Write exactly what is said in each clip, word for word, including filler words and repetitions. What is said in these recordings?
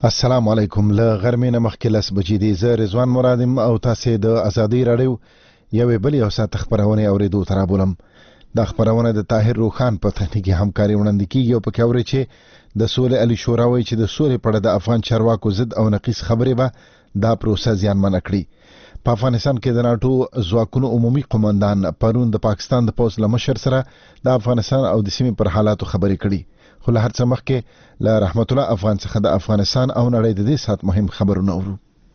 السلام علیکم. له غرمې نه مخکې لس بجې دي. زه رضوان مراد یم او تاسې د ازادۍ راډیو یوې بلې او ساعت خپرونې اورېدو ته رابولم. دا خپرونه د طاهر روخان په تخنیکي همکاري وړاندې کیږي او پکې اورئ چې د سولې علي شورا وایي چې د سولې په اړه د افغان چارواکو ضد او نقیص خبرې به دا پروسه زیانمنه کړي. په افغانستان کې د ناټو ځواکونو عمومي قومندان پرون د پاکستان د پوځ له مشر سره د افغانستان او د سیمې پر حالاتو خبرې کړي. خو له هر څه مخکې له رحمت الله افغان څخه د افغانستان او نړۍ د دې سات مهم خبرونه اورو.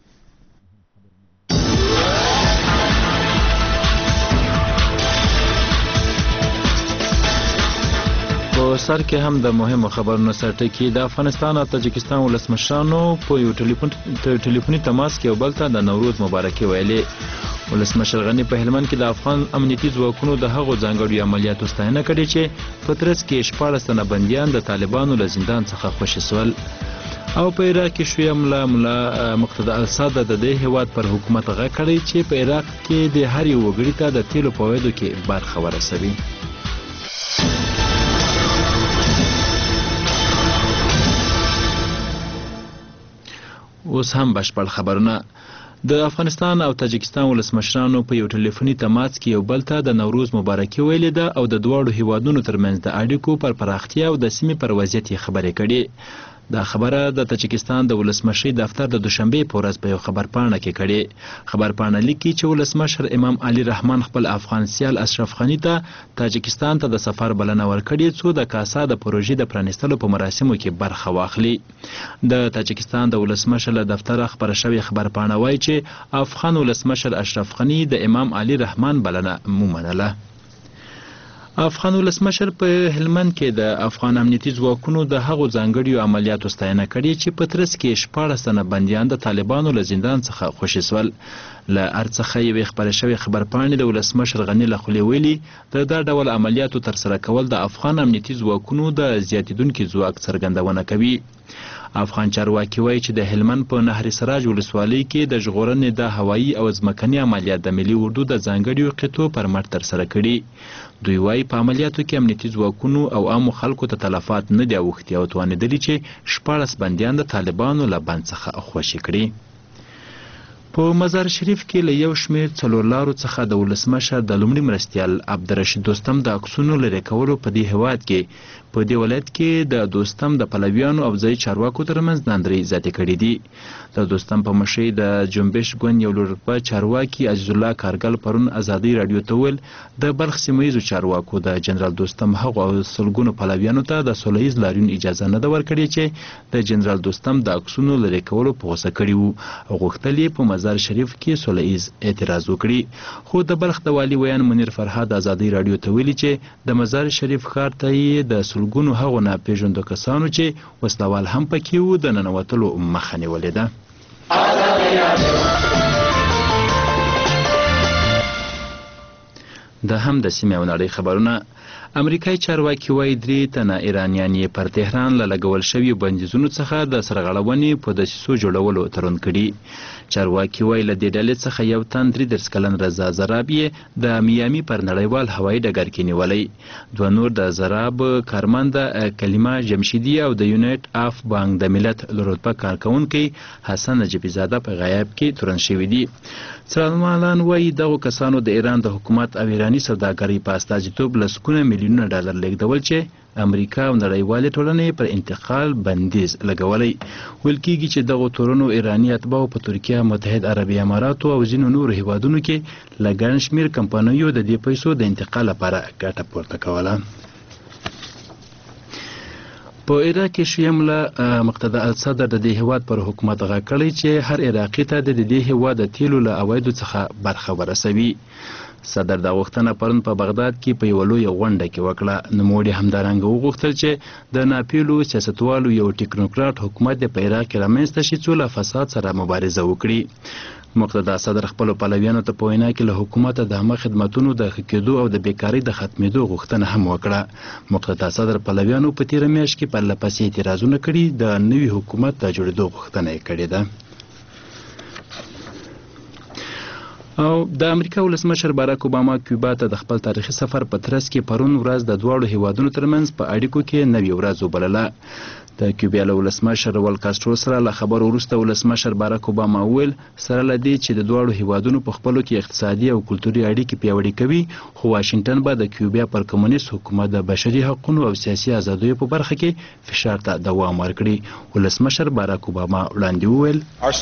په سر کې هم د مهمو خبرونو سرټکی د افغانستان او تاجکستان ولسمشرانو په یو ټلیفوني تماس کې یو بل ته د نوروز مبارکي ویلې. ولسمشر غني په هلمند کې د افغان امنیتي ځواکونو د هغو ځانګړو عملیاتو ستاینه کړې چې په ترڅ کې شپاړس تنه بندیان د طالبانو له زندان څخه خوشي سول. او په عراق کې شویه ملا ملا مقتدا الصادر د دې هیواد پر حکومت غږ کړی چې په عراق کې د هر یو وګړي ته د تیلو په ویدو کې برخه ورسوي. اوس هم بشپړ خبرونه. د افغانستان او تاجکستان ولسمشرانو په یو ټلیفوني تماس کې یو بل ته د نوروز مبارکي ویلې ده او د دواړو هیوادونو ترمنځ د اړیکو پر پراختیا او د سیمې پر وضعیت یې خبرې کړي. دا خبره د تاجکستان د ولسمشرۍ دفتر د دوشنبې په ورځ په یو خبرپاڼه کې کړي. خبرپاڼه لیکي چې ولسمشر امام علي رحمان خپل افغان سیال اشرف غني ته تاجکستان ته د سفر بلنه ورکړې څو د کاسا د پروژې د پرانیستلو په مراسمو کې برخه واخلي. د تاجکستان د ولسمشر له دفتره خبره شوې خبرپاڼه وایي چې افغان ولسمشر اشرف غني د امام علي رحمان بلنه ومنله. افغان ولسمشر په هلمند کې د افغان امنیتي ځواکونو د هغو ځانګړیو عملیاتو ستاینه کړې چې په ترڅ کې شپاړس تنه بندیان د طالبانو له زندان څخه خوشي سول. له هر څخه یوې خپره شوې خبرپاڼې د ولسمشر غني له خولې ویلي د دا ډول عملیاتو ترسره کول د افغان امنیتي ځواکونو د زیاتېدونکي ځواک څرګندونه کوي. افغان چارواکي وایي چې د هلمند په نهر سراج ولسوالۍ کې د ژغورنې د هوایي او ځمکني عملیات د ملي اردو د ځانګړیو قطعو پر مټ ترسره کړي. دوی وایي په عملیاتو کې امنیتي ځواکونو او عامو خلکو ته تلفات نه دي اوښتي او توانېدلي چې شپاړس بندیان د طالبانو له بند څخه خوشي کړي. په مزار شریف کې له یو شمېر څلورلارو څخه د ولسمشر د لومړي مرستیال عبدالرشید دوستم د عکسونو لرې کولو په دې هیواد کې په دې ولایت کې د دوستم د پلویانو او ځایي چارواکو ترمنځ ناندرۍ زیاتې کړي دي. د دوستم په مشرۍ د جنبش ګوند یو لوړرتبه چارواکي عزیز الله کارګل پرون ازادۍ راډیو ته وویل د بلخ سیمه ییزو چارواکو د جنرال دوستم هغو او سلګونو پلویانو ته د سوله ییز لاریون اجازه نه ده ورکړې چې د جنرال دوستم د عکسونو لرې کولو په غوسه کړي وو او غوښتل یې په مزار شریف کې سوله ییز اعتراض وکړي. خو د بلخ د والي ویان منیر فرهاد ازادۍ راډیو ته ویلي چې د مزار شریف ښار ته یې د سلګونو هغو ناپېژندو کسانو چې وسلوال هم پکې وو د ننوتلو مخه نیولې ده. د هم د سیمې او نړۍ خبرونه. امریکایي چارواکي وایي درې تنه ایرانیان یې پر تهران له لګول شویو بندیزونو څخه د سرغړونې په دسیسو جوړولو تړون کړي. چارواکي وایي له دې ډلې څخه یو تن درې دېرش کلن رضا زراب یې د میامي پر نړیوال هوایي ډګر کې نیولی. دوه نور د زراب کارمنده کلیمه جمشیدي او د یونایټ اف بانک د ملت رتبه کارکوونکی حسن نجیبي زاده په غیاب کې تورن شوي دي. څارنوالان وایي دغو کسانو د ایران د حکومت او ایراني سوداګرۍ په استازیتوب لسګونه میلیونونه ډالر لیږدول چې امریکا او نړیوالې ټولنې پر انتقال بندیز لګولی. ویل کېږي چې دغو تورنو ایراني اتباعو په ترکیه، متحد عربي اماراتو او ځینو نورو هیوادونو کې له ګڼ شمېر کمپنیو د دې پیسو د انتقال لپاره ګټه پورته کوله. په عراق کې شیعه ملا مقتدا الصدر د دې هیواد پر حکومت غږ کړی چې هر عراقي ته د دې هیواد د تیلو له عوایدو څخه برخه ورسوي. صدر دا غوښتنه پرون په بغداد کې په یوه لویه غونډه کې وکړه. نوموړي همدارنګه وغوښتل چې د ناپیلو سیاستوالو یو ټیکنوکراټ حکومت په عراق کې رامنځته شي څو له فساد سره مبارزه وکړي. مقتدا صدر خپلو پلویانو ته په وینا کې له حکومته د عامه خدمتونو د ښه کېدو او د بیکارۍ د ختمېدو غوښتنه هم وکړه. مقتدا صدر پلویانو په تېره میاشت کې پرله پسې اعتراضونه کړي، د نوي حکومت د جوړېدو غوښتنه یې کړې ده. او د امریکا ولسمشر باراک اوباما کیوبا ته د خپل تاریخي سفر په ترڅ کې پرون ورځ د دواړو هیوادونو ترمنځ په اړیکو کې نوې ورځ وبلله. د کیوبا له ولسمشر رول کاسترو سره له خبرو وروسته ولسمشر باراک اوباما وویل سره له دې چې د دواړو هیوادونو په خپلو کې اقتصادي او کلتوري اړیکې پیاوړې کوي، خو واشنګټن به د کیوبا پر کمونیست حکومت د بشري حقوقو او سیاسي ازادیو په برخه کې فشار ته دوام ورکړي. ولسمشر باراک اوباما وړاندې وویل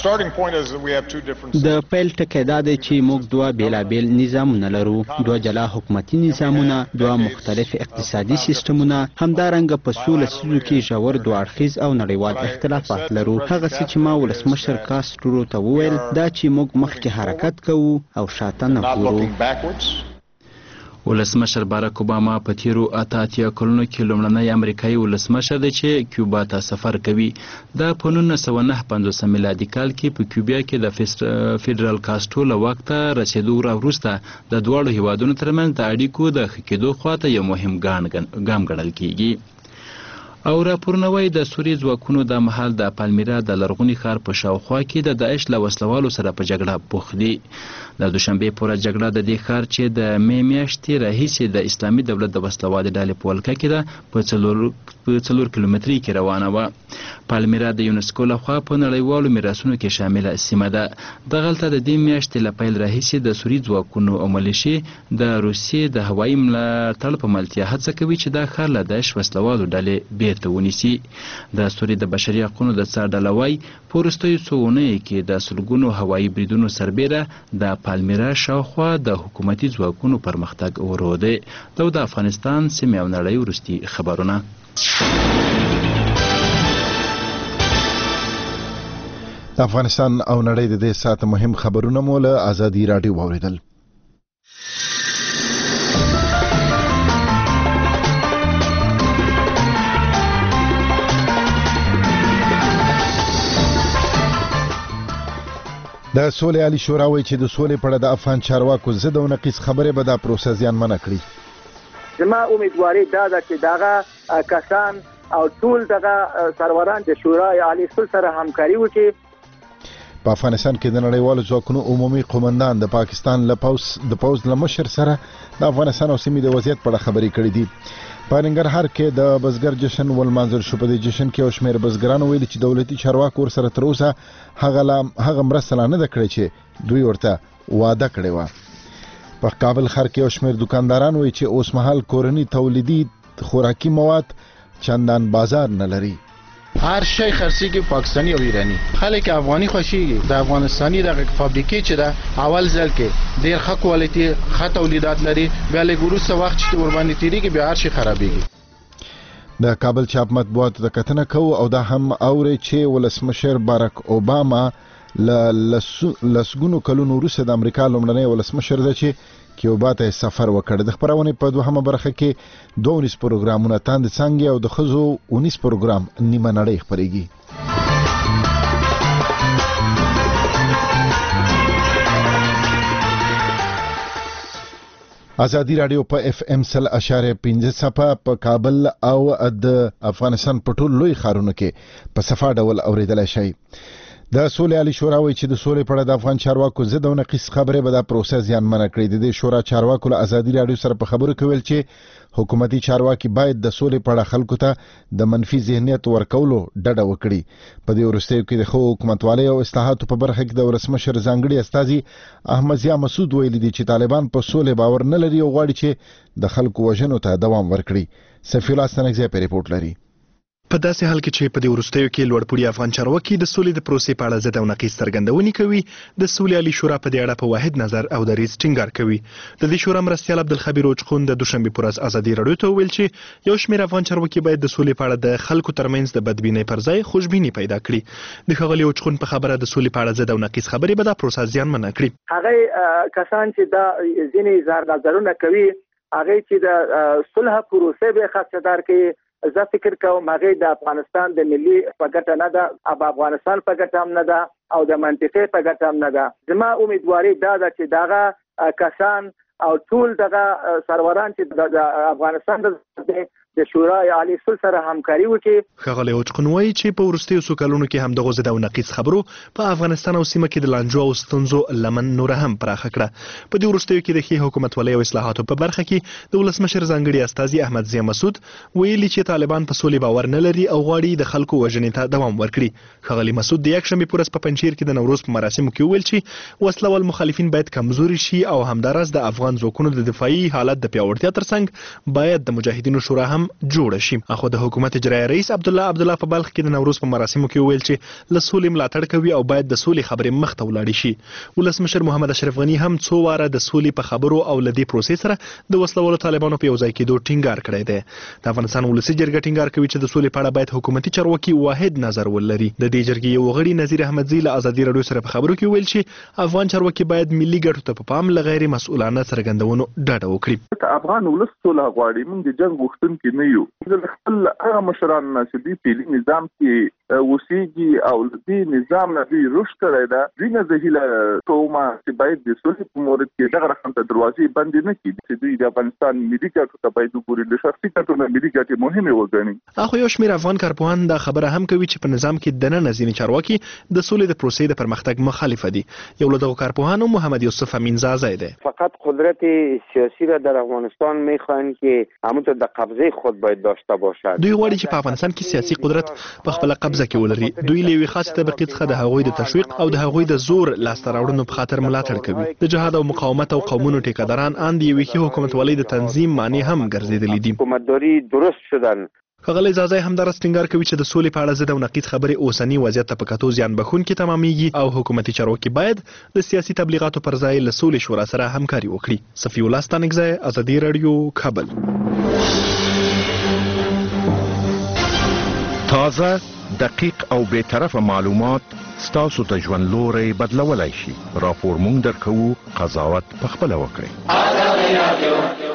د پیل ټکی دا دی چې موږ دوه بیلابیل نظامونه لرو، دوه جلا حکومتي نظامونه، دوه مختلف اقتصادي سیستمونه، همدارنګه په څو لسیزو کې ژور دوه اړخیز او نړیوال اختلافات لرو. هغه څه چې ما ولسمشر کاسترو ته وویل دا چې موږ مخکې حرکت کوو او شاته نه ګورو. ولسمشر باراک اوباما په تیرو اته اتیا کلونو کې لومړنی امریکایي ولسمشر دی چې کیوبا ته سفر کوي. دا په نولس سوه نهه پنځوس میلادي کال کې په کیوبا کې د فیډرال کاسترو له واک ته رسېدو وروسته د دواړو هیوادونو ترمنځ د اړیکو د ښه کېدو خواته یو مهم ګام ګڼل کیږي. او راپورونه وایي د سوریې ځواکونو د مهال د پالمیرا د لرغوني ښار په شاوخوا کې د داعش له وسلوالو سره په جګړه بوخت دي. د دوشنبې پوره جګړه د دې ښار چې د مې میاشتې راهیسې د اسلامي دولت د وسلوالې ډلې په ولکه کې ده په څلور په څلور کیلومتري کې روانه وه. پالمیرا د یونسکو لخوا په نړیوالو میراثونو کې شامله سیمه ده. دغلته د دې میاشتې له پیل راهیسې د سوریې ځواکونو او ملیشې د روسیې د هوایي ملاتړ په ملتیا هڅه کوي چې دا ښار له داعش وسلوالو ډلې بیرته ونیسي. د سوریې د بشري حقوقو د څار ډله وایي په وروستیو څو اونیو کې د سلګونو هوایي بریدونو سربیره د پالمیرا شاوخوا د حکومتي ځواکونو پرمختګ ورو دی. دا د افغانستان سیمې او نړۍ وروستي خبرونه. د افغانستان او نړۍ د دې ساعت مهم خبرونه مو له ازادي راډیو واوریدل. د سولې عالی شورا وایي چې د سولې په اړه د افغان چارواکو ضد او نقیض خبرې به دا پروسه زیانمنه کړي. زما امیدواري دا ده چې دغه کسان او ټول دغه سروران د شورای عالی صلح سره همکاري وکړي. په افغانستان کې د نړیوالو ځواکونو عمومي قومندان د پاکستان له پوز د پوز له مشر سره د افغانستان او سیمې د وضعیت په اړه خبرې کړې دي. په ننګرهار کې د بزګر جشن ولمانځل شو. په دې جشن کې او شمېر بزګرانو ویلي چې دولتي چارواکو ورسره تر اوسه هغه هغه مرسته نه ده کړې چې دوی ورته وعده کړې وه. په کابل ښار کې او شمېر دکانداران وایي چې اوس مهال کورني تولیدي خوراکي مواد چندان بازار نه لري. هر شی خرڅیږي پاکستانی او ایرانی. خلک افغاني خوشيږي. د افغانستاني د فابریکې چې دا اول ځل کې ډیر ښه کوالټي ښه تولیدات لري، بیا له ګروسه وخت چې ور باندې تیریږي بیا هر شي خرابېږي. د کابل چاپ مطبوعاتو ته کتنه کوو او دا هم اوري چې ولسمشر باراک اوباما ل لسګونو کلونو وروسته د امریکا لومړنی ولسمشر دی چې کیوبا ته سفر وکړ. د خبرونې په دوهمه برخه کې دوه ونیس پروګرامونه تاند څنګه او د خزو ونیس پروګرام نیمه نړۍ خبرېږي. ازادي راډیو په اف ام سل اشاره پنځه صفه په کابل او د افغانستان په ټول لوی ښارونو کې په صفه ډول اوریدل شي. د سولې عالی شورا وایي چې د سولې په اړه د افغان چارواکو ضد او نقیض خبرې به دا پروسه زیانمنه کړي. د دې شورا چارواکو له ازادي راډیو سره په خبرو کې ویل چې حکومتي چارواکي باید د سولې په اړه خلکو ته د منفي ذهنیت ورکولو ډډه وکړي. په دې وروستیو کې د ښو حکومتوالۍ او اصلاحاتو په برخه کې د ولسمشر ځانګړي استازي احمد ضیا مسعود ویلي دي چې طالبان په سولې باور نه لري او غواړي چې د خلکو وژنو ته دوام ورکړي. سفیر الله ستنګزی په ریپورت لري. په داسې حال کې چې په دې وروستیو کې لوړپوړي افغان چارواکي د سولې د پروسې په اړه ضد او نقیض څرګندونې کوي، د سولې عالی شورا په دې اړه په واحد نظر او دریځ ټینګار کوي. د دې شورا مرستیال عبدالخبیر اوچخون د دوشنبې پر ورځ ازادي راډیو ته وویل چې یو شمېر افغان چارواکي باید د سولې په اړه د خلکو ترمنځ د بدبینۍ پر ځای خوشبیني پیدا کړي. د ښاغلي اوچخون په خبره د سولې په اړه ضد او نقیض خبرې به دا پروسه زیانمنه کړي. هغه کسان چې دا ځینې اظهار نظرونه کوي هغه چې د صلح پروسې به خاصدار کوي، زه فکر کوم هغه د افغانستان د ملي په ګټه نه ده او افغانستان په ګټه هم نه ده او د منطقې په ګټه هم نه ده. زما امیدواري دا ده چې دغه کسان او ټول دغه سروران چې د افغانستان د د شورای عالی صلح سره همکاري وکړي. ښاغلی اوچقن وایي چې په وروستیو څو کلونو کې همدغو ضد او نقیض خبرو په افغانستان او سیمه کې د لانجو او ستونزو لمن نوره هم پراخه کړه. په دې وروستیو کې د ښې حکومتولۍ او اصلاحاتو په برخه کې د ولسمشر ځانګړي استازي احمد ضیا مسعود ویلي چې طالبان په سولې باور نه لري او غواړي د خلکو وژنې ته دوام ورکړي. ښاغلی مسعود د یکشنبې په ورځ په پنجشیر کې د نوروز په مراسمو کې وویل چې وسله وال مخالفین باید کمزوري شي او همداراز د افغان ځواکونو د دفاعي حالت د پیاوړتیا ترڅنګ باید د مجاهدینو شورا هم جوړه شي. اخو د حکومت اجرایي رئیس عبدالله عبدالله په بلخ کې د نوروز په مراسمو کې وویل چې له سولې ملاتړ کوي او باید د سولې خبرې مخ ته ولاړې شي. ولسمشر محمد اشرف غني هم څو واره د سولې په خبرو او له دې پروسې سره د وسله والو طالبانو په یو ځای کېدو ټینګار کړی دی. د افغانستان ولسي جرګه ټینګار کوي چې د سولې په اړه باید حکومتي چارواکي واحد نظر ولري. د دې جرګې یو غړي نذیر احمدزي له ازادي راډیو سره په خبرو کې ویل چې افغان چارواکي باید ملي ګټو ته په پام له غیر مسؤلانه څرګندونو ډډه وکړي. افغان ولس سوله غواړي، موږ د جنگ غوښتونکي نه یو. خپل هغه مشران چې دوی په نظام کې اوسېږي او دې نظام نه دوی رشد کړی ده، دوی نه زه هیله کوم چې باید د سولې په مورد کې دغه رقم ته دروازې بندې نه کړي چې دوی د افغانستان ملي ګټو ته باید وګوري، د شخصي ګټو نه ملي ګټې مهمې وګڼي. اخو یو شمېر افغان کارپوهان دا خبره هم کوي چې په نظام کې دننه ځینې چارواکي د سولې د پروسې د پرمختګ مخالف دي. یو له دغو کارپوهانو محمد یوسف امینزاده ده. فقط قدرت سیاسی را در افغانستان میخواهند که همونطور در قبضه خود باید داشته باشد. دوی غواړي چې په افغانستان کې سیاسي قدرت په خپل قبضه کې ولري. دوی له یوې خاصې طبقې څخه د هغوی د تشویق او د هغوی د زور لاسته راوړنو په خاطر ملاتړ کوي. د جهاد او مقاومت او قومونو ټیکهداران ان د یوې ښې حکومتولۍ د تنظیم معنی هم ګرځېدلي دي. حکومتداري درست شدن. ښاغلی زازی همداراز ټینګار کوي چې د سولې په اړه ضد او نقیض خبرې اوسني وضعیت ته په کتو زیان بخښونکې تمامیږي او حکومتي چارواکي باید د سیاسي تبلیغاتو پر ځای له سولې شورا سره همکاري وکړي. صفي الله ستانکزی، ازادي راډیو، کابل. تازه، دقیق او بې طرفه معلومات ستاسو ته ژوند لوری بدلولی شي. راپور مونږ درکوو، قضاوت پخپله وکړئ.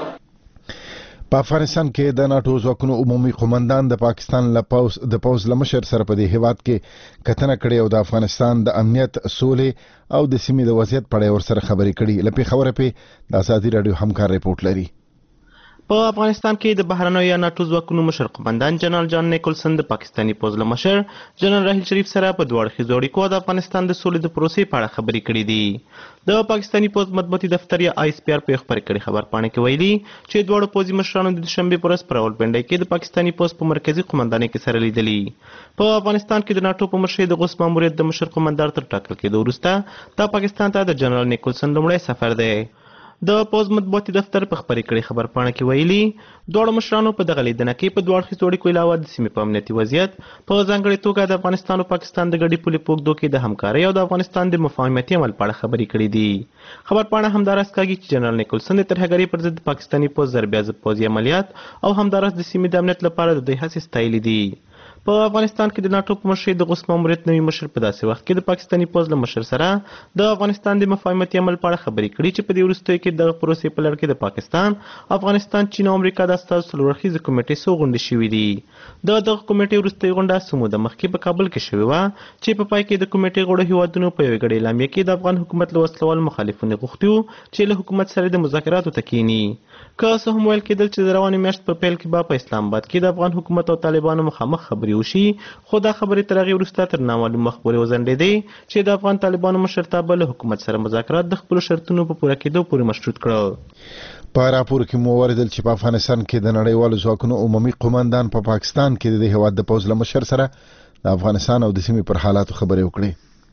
په افغانستان کې د ناټو ځواکونو عمومي قومندان د پاکستان له پوز د پوز لمشر سره په دې هیواد کې کتنه کړې او د افغانستان د امنیت، سولې او د سیمې د وضعیت په اړه ورسره خبرې کړي. لپاره خبره په د ازادي راډیو همکار ریپورت لري. په افغانستان کې د بهرنیو یا ناټو ځواکونو مشر قومندان جنرال جان نیکولسن د پاکستاني پوز له مشر جنرال راحیل شریف سره په دوه اړخیزو اړیکو د افغانستان د سولې د پروسې په اړه خبرې کړې دي. د پاکستاني پوز مطبوعاتي دفتر یا آی اس پی آر په خبر کړي خبرپاڼه کې ویلي چې دواړو پوځي مشرانو د دوشنبه په ورځ په راولپنډۍ کې د پاکستاني پوز په مرکزي قومندانۍ کې سره لیدلي. په افغانستان کې د ناټو په مشرۍ د غوث ماموریت د مشر قومندان تر ټاکل کېدو وروسته د پاکستان ته د جنرال نیکولسن لومړی سفر دی. د پوز مطبوعاتي دفتر په خبرې کړي خبرپاڼه کې ویلي دواړو مشرانو په دغه لیدنه کې په دوه اړخیزو اړیکو علاوه د سیمې په امنیتي وضعیت، په ځانګړې توګه د افغانستان او پاکستان د ګډې پولې په اوږدو کې د همکارۍ او د افغانستان د مفاهمتي عمل په اړه خبرې کړي دي. خبرپاڼه همداراز کاږي چې جنرال نیکولسن د ترهګرۍ پر ضد پاکستاني پوز ضربې ضد پوځي عملیات او همداراز د سیمې د امنیت لپاره د دوی هڅې ستایلې دي. په افغانستان کې د ناټو په مشرۍ د غوث ماموریت نوي مشر په داسې وخت کې د پاکستاني پوز له مشر سره د افغانستان د مفاهمتي عمل په اړه خبرې کړي چې په دې وروستیو کې دغه پروسې په لړ کې د پاکستان، افغانستان، چین او امریکا د استازو څلور اړخیزې کمیټې څو غونډې شوې دي. د دغه کمیټې وروستۍ غونډه څه موده مخکې په کابل کې شوې وه چې په پای کې د کمیټې غړو هیوادونو په یوې ګډې اعلامیه کې د افغان حکومت له وسله والو مخالفینو غوښتي وو چې له حکومت سره د مذاکراتو ته کښیني. که څه هم ویل کېدل چې د روانې میاشتې په پیل کې به په اسلام آباد کې د افغان حکومت او طالبانو مخامخ خبرې وشي، خو دا خبرې تر هغې وروسته تر نامعلوم وخت پورې وځنډېدې چې د افغان طالبانو مشرتابه له حکومت سره مذاکرات د خپلو شرطونو په پوره کېدو پورې مشروط کړه. په راپور کې مو ولیدل چې په افغانستان کې د نړیوالو ځواکونو عمومي قومندان په پاکستان کې د دې هېواد د پوځ له مشر سره د افغانستان او د سیمې پر حالاتو خبرې وکړې.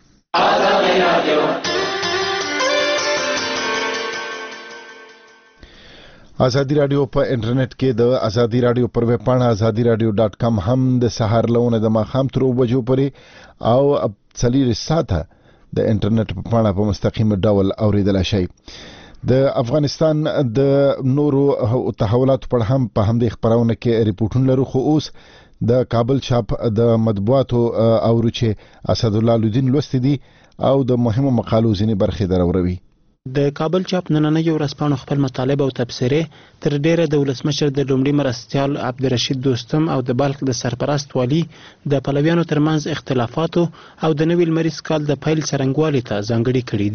ازادي راډیو په انټرنیټ کې د ازادي راډیو پر ویب پاڼه ازادي راډیو ډاټ کام هم د سهار لونه د ماښام تر اوه بجو پورې او څلور ساعته د انټرنیټ په پاڼه په مستقیم ډول اوریدل شي. د افغانستان د نورو تحولاتو پر هم په همدې خبرونه کې ریپورتونه لرو، خو اوس د کابل چاپ د مطبوعاتو اورو چې اسد الله لودین لوستي دي او د مهمو مقالو ځینې برخې دروروي. د کابل چاپ نننۍ ورځپاڼو خپل مطالب او تبصرې تر ډیره د ولسمشر د لومړي مرستیال عبدالرشید دوستم او د بلخ د سرپرست والي د پلویانو ترمنځ اختلافاتو او د نوي لمریز کال د پیل څرنګوالي ته ځانګړي کړي دي.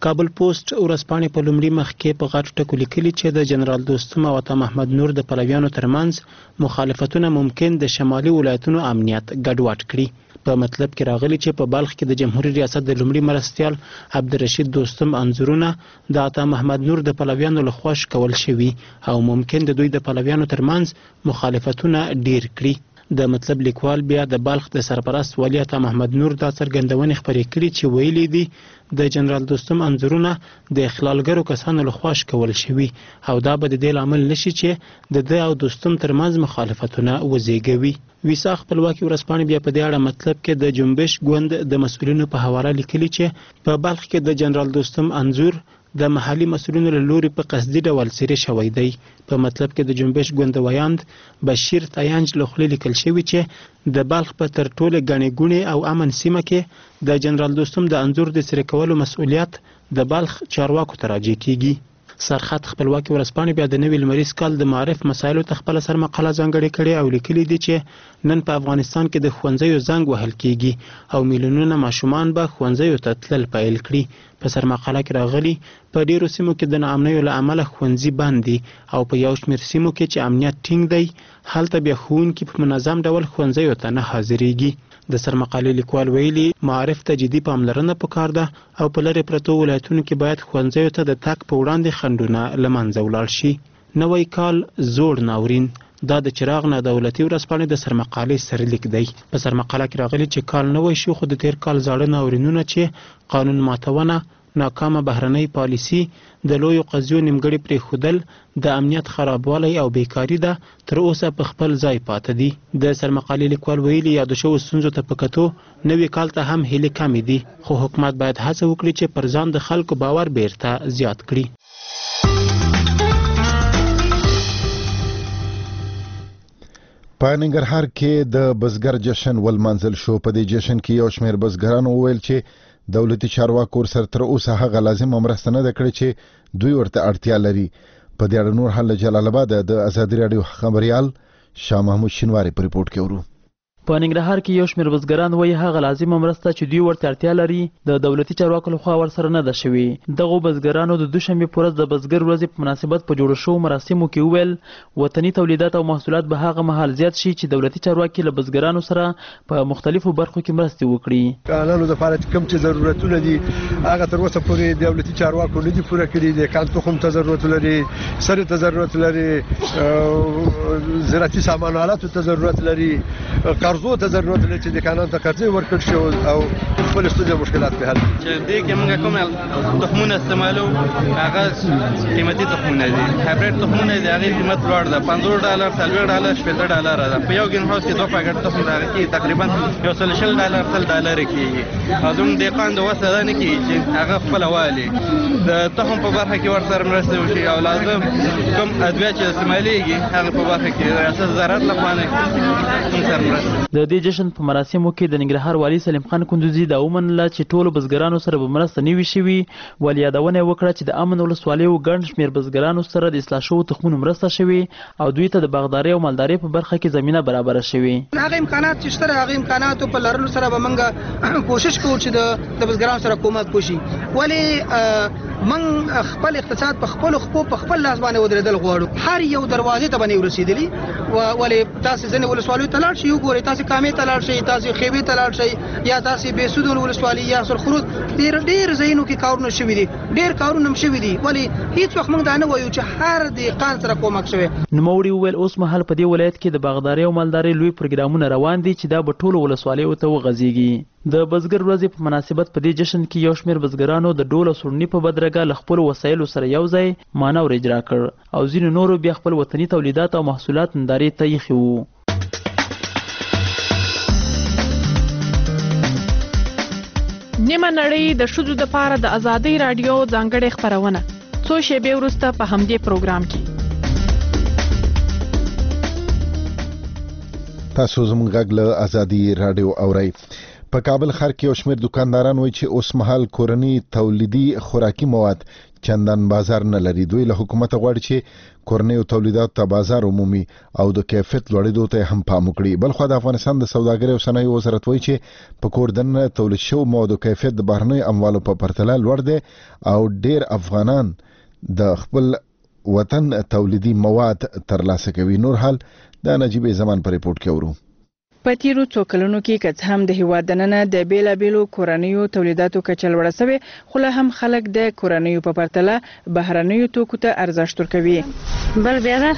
کابل پوسټ ورځپاڼې په لومړي مخ کې په غټو ټکو لیکلي چې د جنرال دوستم او عطا محمد نور د پلویانو ترمنځ مخالفتونه ممکن د شمالي ولایتونو امنیت ګډوډ کړي. په مطلب کې راغلي چې په بلخ کې د جمهوریت ریاست د لومړي مرستیال عبدالرشید دوستم انځورونه د عطا محمد نور د پلویانو لخوا شکول شوي او ممکن د دوی د پلویانو ترمنځ مخالفتونه ډیر کړي. د مطلب لیکوال بیا د بلخ د سرپرست والي عطا محمد نور دا څرګندونې خپرې کړي چې ویلي دي د جنرال دوستم انځورونه د اخلالګرو کسانو لخوا شکول شوي او دا به د دې لامل نشي چې د ده او دوستم ترمنځ مخالفتونه وزېږوي. ویسا خپلواکي ورځپاڼې بیا په دې اړه مطلب کې د جنبش ګوند د مسؤلینو په حواله لیکلي چې په بلخ کې د جنرال دوستم انځور د محلي مسؤلینو له لوري په قصدي ډول څیرې شوی دی. په مطلب کې د جنبش ګوند ویاند بشیر تاینج له خولې لیکل شوي چې د بلخ په تر ټولو ګڼې ګوڼې او امن سیمه کې د جنرال دوستم د انځور د څیرې کولو مسؤلیت د بلخ چارواکو ته راجع کیږي. سرخط خپلواکي ورځپاڼې بیا د نوي لمریز کال د معارف مسایلو ته خپله سرمقاله ځانګړې کړې او لیکلي دي چې نن په افغانستان کې د ښوونځیو زنګ وهل کیږي او میلیونونه ماشومان به ښوونځیو ته تلل پیل کړي. په سرمقاله کې راغلي په ډیرو سیمو کې د ناامنیو له امله ښوونځي بند دي او په یو شمېر سیمو کې چې امنیت ټینګ دی هلته بیا ښوونکي په منظم ډول ښوونځیو ته نه حاضریږي. د سرمقالې لیکوال ویلي معارف ته جدي پاملرنه پکار ده او په لرې پرتو ولایتونو کې باید ښوونځیو ته د تګ په وړاندې خنډونه له منځه ولاړ شي. نوی کال زوړ ناورین دا د چراغ نه دولتي ورځپاڼې د سرمقالې سرلیک دی. په سرمقاله کې راغلي چې کال نوی شو خو د تیر کال زاړه ناورینونه چې قانون ماتونه، ناکامه بهرنۍ پالیسي، د لویو قضیو نیمګړې پرېښودل، د امنیت خرابوالی او بیکاري ده تر اوسه په خپل ځای پاتې دي. د سرمقالې لیکوال ویلي یادو شوو ستونزو ته په کتو نوي کال ته هم هیلې کمې دي خو حکومت باید هڅه وکړي چې پر ځان د خلکو باور بیرته زیات کړي. په ننګرهار کې د بزګر جشن ولمانځل شو. په دې جشن کې یو شمېر بزګرانو وویل چې دولتي چارواکو ورسره تر اوسه هغه لازمه مرسته نه ده کړې چې دوی ورته اړتیا لري. په دې اړه نور حال له جلال آباد د ازادي راډیو خبریال شاه محمود شینواری په ریپورت کې ورو. په ننګرهار کې یو شمېر بزګران وایي هغه لازمه مرسته چې دوی ورته اړتیا لري د دولتي چارواکو لخوا ورسره نه ده شوې. دغو بزګرانو د دوشنبې په ورځ د بزګر ورځې په مناسبت په جوړو شوو مراسمو کې وویل وطني تولیدات او محصولات به هغه مهال زیات شي چې دولتي چارواکي له بزګرانو سره په مختلفو برخو کې مرستې وکړي. کانالو دپاره چې کوم چې ضرورتونه دي هغه تر اوسه پورې دولتي چارواکو نه دي پوره کړي. د کان تخم ته ضرورت لري، سرې ته ضرورت لري، زراعتي سامان آلاتو ته ضرورت لري، قرضو ته ضرورت لري چې د کانال ته قرضې ورکړل شي او خپل ستونزې مشکلات په حل چې دې کې موږ کوم تخمونه استعمالو هغه قیمتي تخمونه دي، هایبریډ تخمونه دي، هغه قیمت لوړ ده، پنځوس ډالر، څلوېښت ډالر، شپېته ډالر ده. په یو ګرین هاوس کې دوه پاکټ تخم راغی کې تقریبا یو سل شل ډالر سل ډالر کېږي. او زموږ دهقان د وسه ده نه کېږي چې هغه خپله والي د تخم په برخه کې ورسره مرسته وشي او لازم کوم ادویه چې استعمالیږي هغه په برخه کې ریاست زراعت لخوا نه کوم سره مرسته. د دې جشن په مراسمو کې د ننګرهار والي سلیم خان کندوزي دا ومنله چې ټولو بزګرانو سره به مرسته نه وي شوي. والي یادونه یې وکړه چې د امن ولسوالیو ګڼ شمېر بزګرانو سره د اصلاح شوو تخمونو مرسته شوې او دوی ته د باغدارۍ او مالدارۍ په برخه کې زمینه برابره شوې. هغه امکانات چې شته هغه امکاناتو په لرلو سره به موږ کوشش کوو چې د بزګرانو سره کومک وشي. ولې موږ خپل اقتصاد په خپلو خپو په خپل لاس باندې ودرېدل غواړو. هر یو دروازې ته به نه ورسېدلي. ولې تاسې ځینې ولسوالیو ته لاړ شئ وګورئ، تاسې کامې ته لاړ شئ، تاسې خیبې ته لاړ شئ، یا تاسې بېسود ولسوالي یا سرخروز ډېر ډېر ځایونو کې کارونه شوي دي، ډېر کارونه هم شوي دي. ولې هېڅ وخت موږ دا نه وایو چې هر دهقان سره کومک شوی. نوموړي وویل اوس مهال په دې ولایت کې د باغدارۍ او مالدارۍ لوی پروګرامونه روان دي چې دا به ټولو ولسوالیو ته وغځېږي. د بزګر ورځې په مناسبت په دې جشن کې یو شمېر بزګرانو د ډول او سورني په بدرګه له خپلو وسایلو سره یو ځای مانور اجرا کړ او ځینو نورو بیا خپل وطني تولیدات او محصولات نندارې ته ایښي وو. نیمه نړۍ د ښځو دپاره د ازادۍ راډیو ځانګړې خپرونه څو شېبې وروسته په همدې پروګرام کې. تاسو زموږ غږ له ازادي راډیو اورئ. په کابل ښار کې یو شمېر دکانداران وایي چې اوس مهال کورني تولیدي خوراکي مواد چندان بازار نه لري. دوی له حکومت غواړي چې کورنیو تولیداتو ته بازار عمومي او د کیفیت لوړېدو ته هم پام وکړي. بلخو د افغانستان د سوداګرۍ او صنایعو وزارت وایي چې په کور دننه تولید شوو موادو کیفیت د بهرنیو اموالو په پرتله لوړ دی او ډیر افغانان د خپل وطن تولیدي مواد ترلاسه کوي. نور حال د نجیب زمان په ریپورت کې ورو. په تیرو څو کلونو کې که هم د هیواد دننه د بیلابیلو کورنیو تولیداتو کچه لوړه شوې، خو لا هم خلک د کورنیو په پرتله بهرنیو توکو ته ارزښت ورکوي. بل بیا ده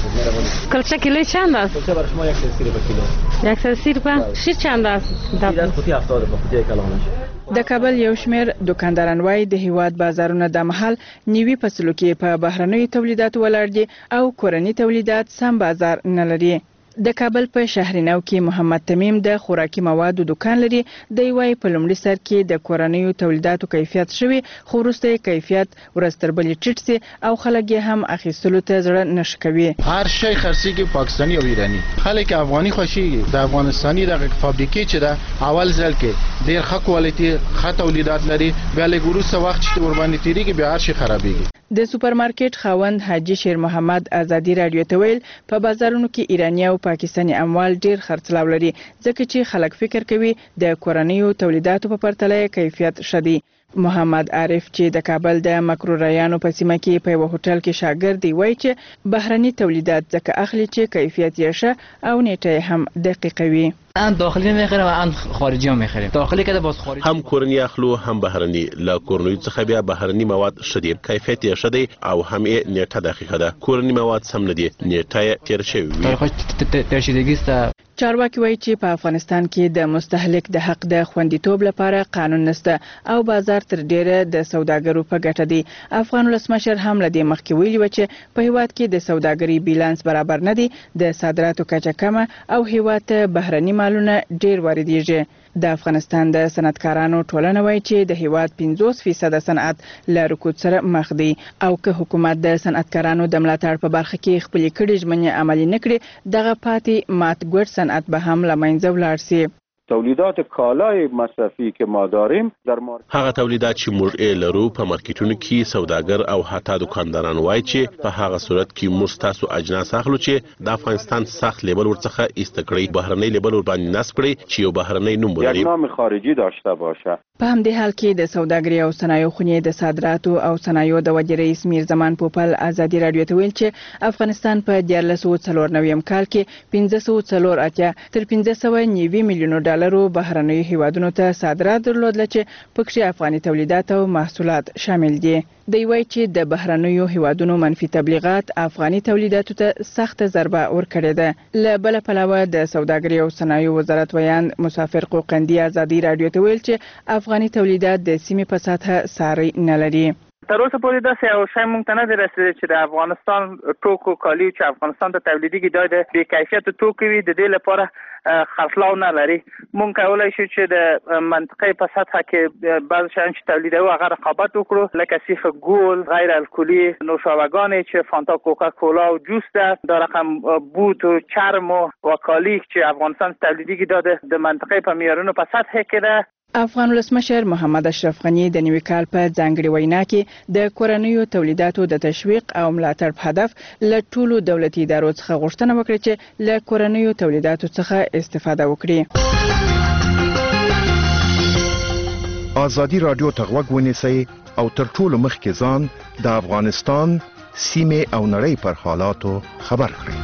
کلچه کیلو چند است؟ کلچه برای شما صد روپیه کیلو. صد روپیه؟ شیر چند است؟ شیر فوتی هفتاد روپیه فوتی کلامش. د کابل یو شمیر دکانداران وایي د هیواد بازارونه د محل نیوي فصلو کې په بهرنیو تولیداتو ولاړ دي او کورني تولیدات سم بازار نه لري. د کابل په شهرینو کې محمد تمیم د خوراکي موادو دکان لري. د وای په لومړي سر کې د کورنیو تولیداتو کیفیت شوی، خو وروسته کیفیت ورستر بلی ټیټ سي او خلک هم اخیستلو ته زړه نشي کوي. هر شی خرڅيږي پاکستانی او ایرانی. خلک افغاني خوشيږي. د افغانستاني د فابریکې چې دا اول ځل کې ډیر ښه کوالټي ښه تولیدات لري، بیا له ګروسه وخت چې ور باندې تیریږي بیا هر شي خرابېږي. د سوپرمارکټ خاوند حاجی شیر محمد ازادي رادیو ته ویل په بازارونو کې ایرانی او پاکستانی اموال ډیر خرڅلاو لري، ځکه چې خلک فکر کوي د کورنیو تولیداتو په پرتله کیفیت شدي. محمد عارف چې د کابل د مکروریانو په سیمه کې په یو هوټل کې شاګرد دی وایي چې بهرني تولیدات ځکه اخلي چې کیفیت یې ښه او نیټه هم دقیقه وي. ان داخلی میخریم و ان خارجی هم میخریم. داخلی که باز خارجی هم کورنی اخلو هم بهرنی. لا کورنی څخه بیا بهرنی مواد شدید کیفیت یې شدی او هم یې نیټه دقیقه ده. کورنی مواد سم ندي، نیټه یې تیر شوی وي. تیر شدگی است. چارواکي وایي چې په افغانستان کې د مستهلک د حق د خوندیتوب لپاره قانون نشته او بازار تر ډیره د سوداګرو په ګټه دی. افغان ولسمشر هم لدی مخکې ویلي و چې په هیواد کې د سوداګرۍ بیلانس برابر نه دی، د صادراتو کچه کمه او هیواد ته بهرني مالونه ډیر واردېږي. د افغانستان د صنعتکارانو ټولنه وایي چې د هیواد پنځوس فیصد صنعت له رکود سره مخ دی او که حکومت د صنعتکارانو د ملاتړ په برخه کې خپلې کړې ژمنې عملي نه کړي، دغه پاتې مات ګوډ صنعت به هم له منځه ولاړ سي. تولیدات کالای مصرفی که ما داریم در مارکت هغه تولیدات چې موږ یې لرو په مارکیټونو کې سوداګر او حتی دکانداران وایي چې په هغه صورت کې موږ تاسو اجناس اخلو چې د افغانستان سخت لیبل ورڅخه ایست کړی، بهرنی لیبل ور باندې نصب کړی چې یو بهرنی نوم ولري، یک نام خارجي داشته باشه. په همدې حال کې د سوداګرۍ او صنایعو خونې د صادراتو او صنایعو د وزیر رئیس میر زمان پوپل ازادي رادیو ته ویل چې افغانستان په دیارلس سوه څلور نوي کال کې پنځه سوه څلور اتیا تر پنځه سوه نوي میلیونو ډالرو بهرنیو هیوادونو ته صادرات درلودل چې پکې افغاني تولیدات او محصولات شامل دي. دی وایي چې د بهرنیو هیوادونو منفي تبلیغات افغاني تولیداتو ته سخت ضربه ورکړې ده. له بل پلوه د سوداګرۍ او صنایعو وزارت ویان مسافر قوقندي ازادي رادیو ته ویل چې افغاني تولیدات د سیمې په سطحه ساری نه لري. تر اوسه پورې داسې یو شی مونږ ته نه دی رسېدلی چې د افغانستان ټوکو کالي چې افغانستان ته تولیدېږي دا د بې کیفیته توکو وي، د دې لپاره خرڅلاو نه لري. مونږ کولی شو چې د منطقې په سطحه کې بعض شیان چې تولیدوو هغه رقابت وکړو، لکه سیخ ګول، غیر الکلي نوشابهګانې چې فانتا، کوکا کولا او جوس ده، دا رقم بوت و چرم و کالي چې افغانستان ته تولیدېږي دا د منطقې په معیارونو په سطحه کې ده. افغان ولسمشر محمد اشرف غنی د نوي کال په ځانګړي وینا کې د کورنیو تولیداتو د تشویق او ملاتړ په هدف له ټولو دولتي ادارو څخه غوښتنه وکړه چې له کورنیو تولیداتو څخه استفاده وکړي. ازادي رادیو ته غوږ ونیسئ او تر ټولو مخکې ځان د افغانستان سیمې او نړۍ پر حالاتو خبر کړئ.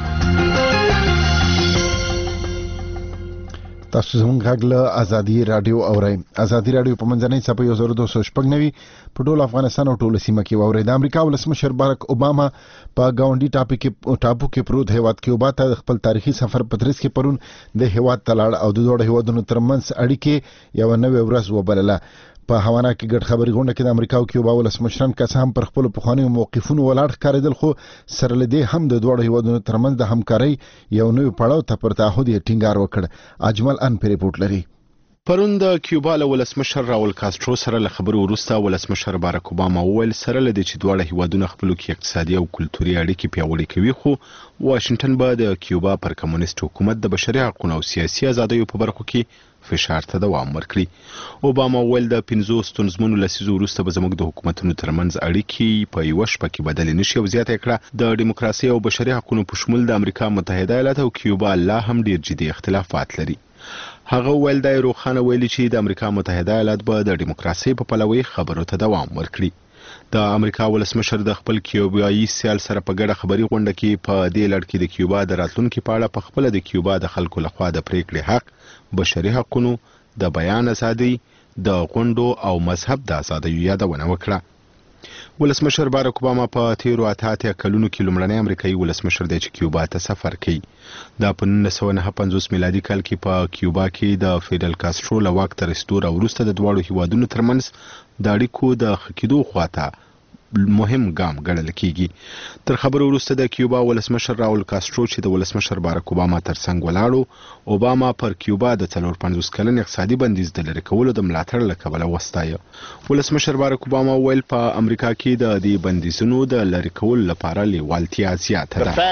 تاسو زموږ غږ له ازادي رادیو اورئ. ازادي رادیو په منځنۍ څپه یو زر دوه سوه شپږ نوي په ټول افغانستان او ټوله سیمه کې واورئ. د امریکا ولسمشر باراک اوباما په ګاونډي ټاپو کې ټاپو کې پروت هیواد کیوبا ته خپل تاریخي سفر په ترڅ کې پرون د هیواد ته لاړ او د دوه هیوادونو ترمنځ اړیکې یو نوې ورځ وبلله. په هاوانا کې ګډ خبري غونډه کې د امریکا او کیوبا ولسمشران که هم پر خپل پخوانیو موقفونو ولاړ ښکارېدل، خو سره له دې هم د دوه هیوادونو ترمنځ د همکارۍ یو نوی پړاو ته پر تعهد یې ټینګار وکړ. اجمل ان په ریپورت لري. پرون د کیوبا له ولسمشر راول کاسترو سره له خبرو وروسته ولسمشر باراک اوباما وویل سره له دې چې دواړه هیوادونه خپلو کې اقتصادي او کلتوري اړیکې پیاوړې کوي خو واشنگټن به د کیوبا پر کمونیست حکومت د بشري حقوقو او سیاسي ازادیو په برخو کې فشار ته دوام ورکړي. اوباما وویل د پنځو ستونزمنو لسیزو وروسته به زموږ د حکومتونو ترمنځ اړیکې په یوه شپه کې بدلې نشي او زیاته کړه د ډیموکراسي او بشري حقوقو په شمول د امریکا متحده ایالات او کیوبا لا هم ډیر جدي اختلافات لري. هغه ویل د روخانه ویلي چې د امریکا متحده ایالات به د ډیموکراسي په پلوي خبرو ته دوام ورکړي. د امریکا ولسمشر د خپل کیوبایي سیال سره په ګډه خبري غونډه کې په دې لړ کې د کیوبا د راتلونکو په اړه په خپل د کیوبا د خلکو لخوا د پریکړې حق، بشري حقوقو، د بیان ازادي، د غونډو او مذهب د ازادۍ یادونه وکړه. ولسمشر باراک اوباما په تیرو اتیا کلونو کې لومړنی امریکایي ولسمشر دی چې کیوبا ته سفر کوي. دا په نولس سوه نهه پنځوس میلادي کال کې په کیوبا کې د فیدل کاسترو له واک ته رسیدو وروسته د دواړو هیوادونو ترمنځ د اړیکو د ښه کېدو خواته مهم ګام ګڼل کیږي. تر خبرو وروسته د کیوبا ولسمشر راول کاسترو چې د ولسمشر باراک اوباما ترڅنګ ولاړو، اوباما پر کیوبا د څلور پنځوس کلن اقتصادي بندیز د لرې کولو د ملاتړ له کبله وستایه. ولسمشر باراک اوباما ویل په امریکا کې د دې بندیزونو د لرې کولو لپاره لیوالتیا زیاته ده.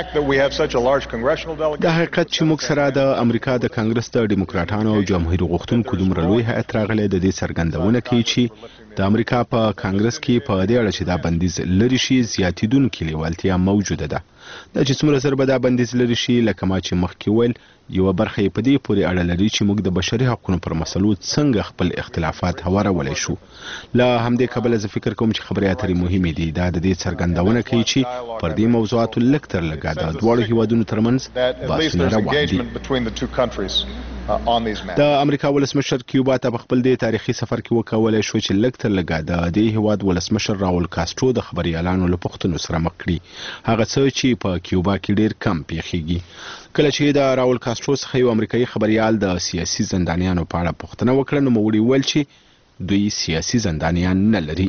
د حقیقت چې موږ سره د امریکا د کانګرس د ډیموکراټانو او جمهوریت غوښتونکو دومره لوی هیئت راغلی د دې څرګندونه کوي چې د امریکا په کانګرس کې په دې اړه چې دا بندیز لري شي زیاتیدونکې لیوالتیا موجوده ده. دا چې څومره زر به دا بندیز لري شي لکه ما چې مخکې ویل یوه برخه یې په دې پورې اړه لري چې موږ د بشري حقوقو پر مسلو څنګه خپل اختلافات هوارولی شو. له همدې کبله زه فکر کوم چې خبرې اترې مهمې دي. دا د دې څرګندونه کوي چې پر دې موضوعاتو لږ تر لږه د دواړو هیوادونو ترمنځ بحثونه روان دي. د امریکا ولسمشر کیوبا ته په خپل دې تاریخي سفر کې وکولای شو چې لږ تر لږه د دې هیواد ولسمشر راول کاسترو د خبريالانو له پوښتنو سره مخ کړي، هغه څه چې په کیوبا کې ډیر کم پیښیږي. کله چې د راول کاسترو څخه یو امریکایي خبريال د سیاسي زندانیانو په اړه پوښتنه وکړه نو موري ویل چې دوی سیاسي زندانیان نه لري.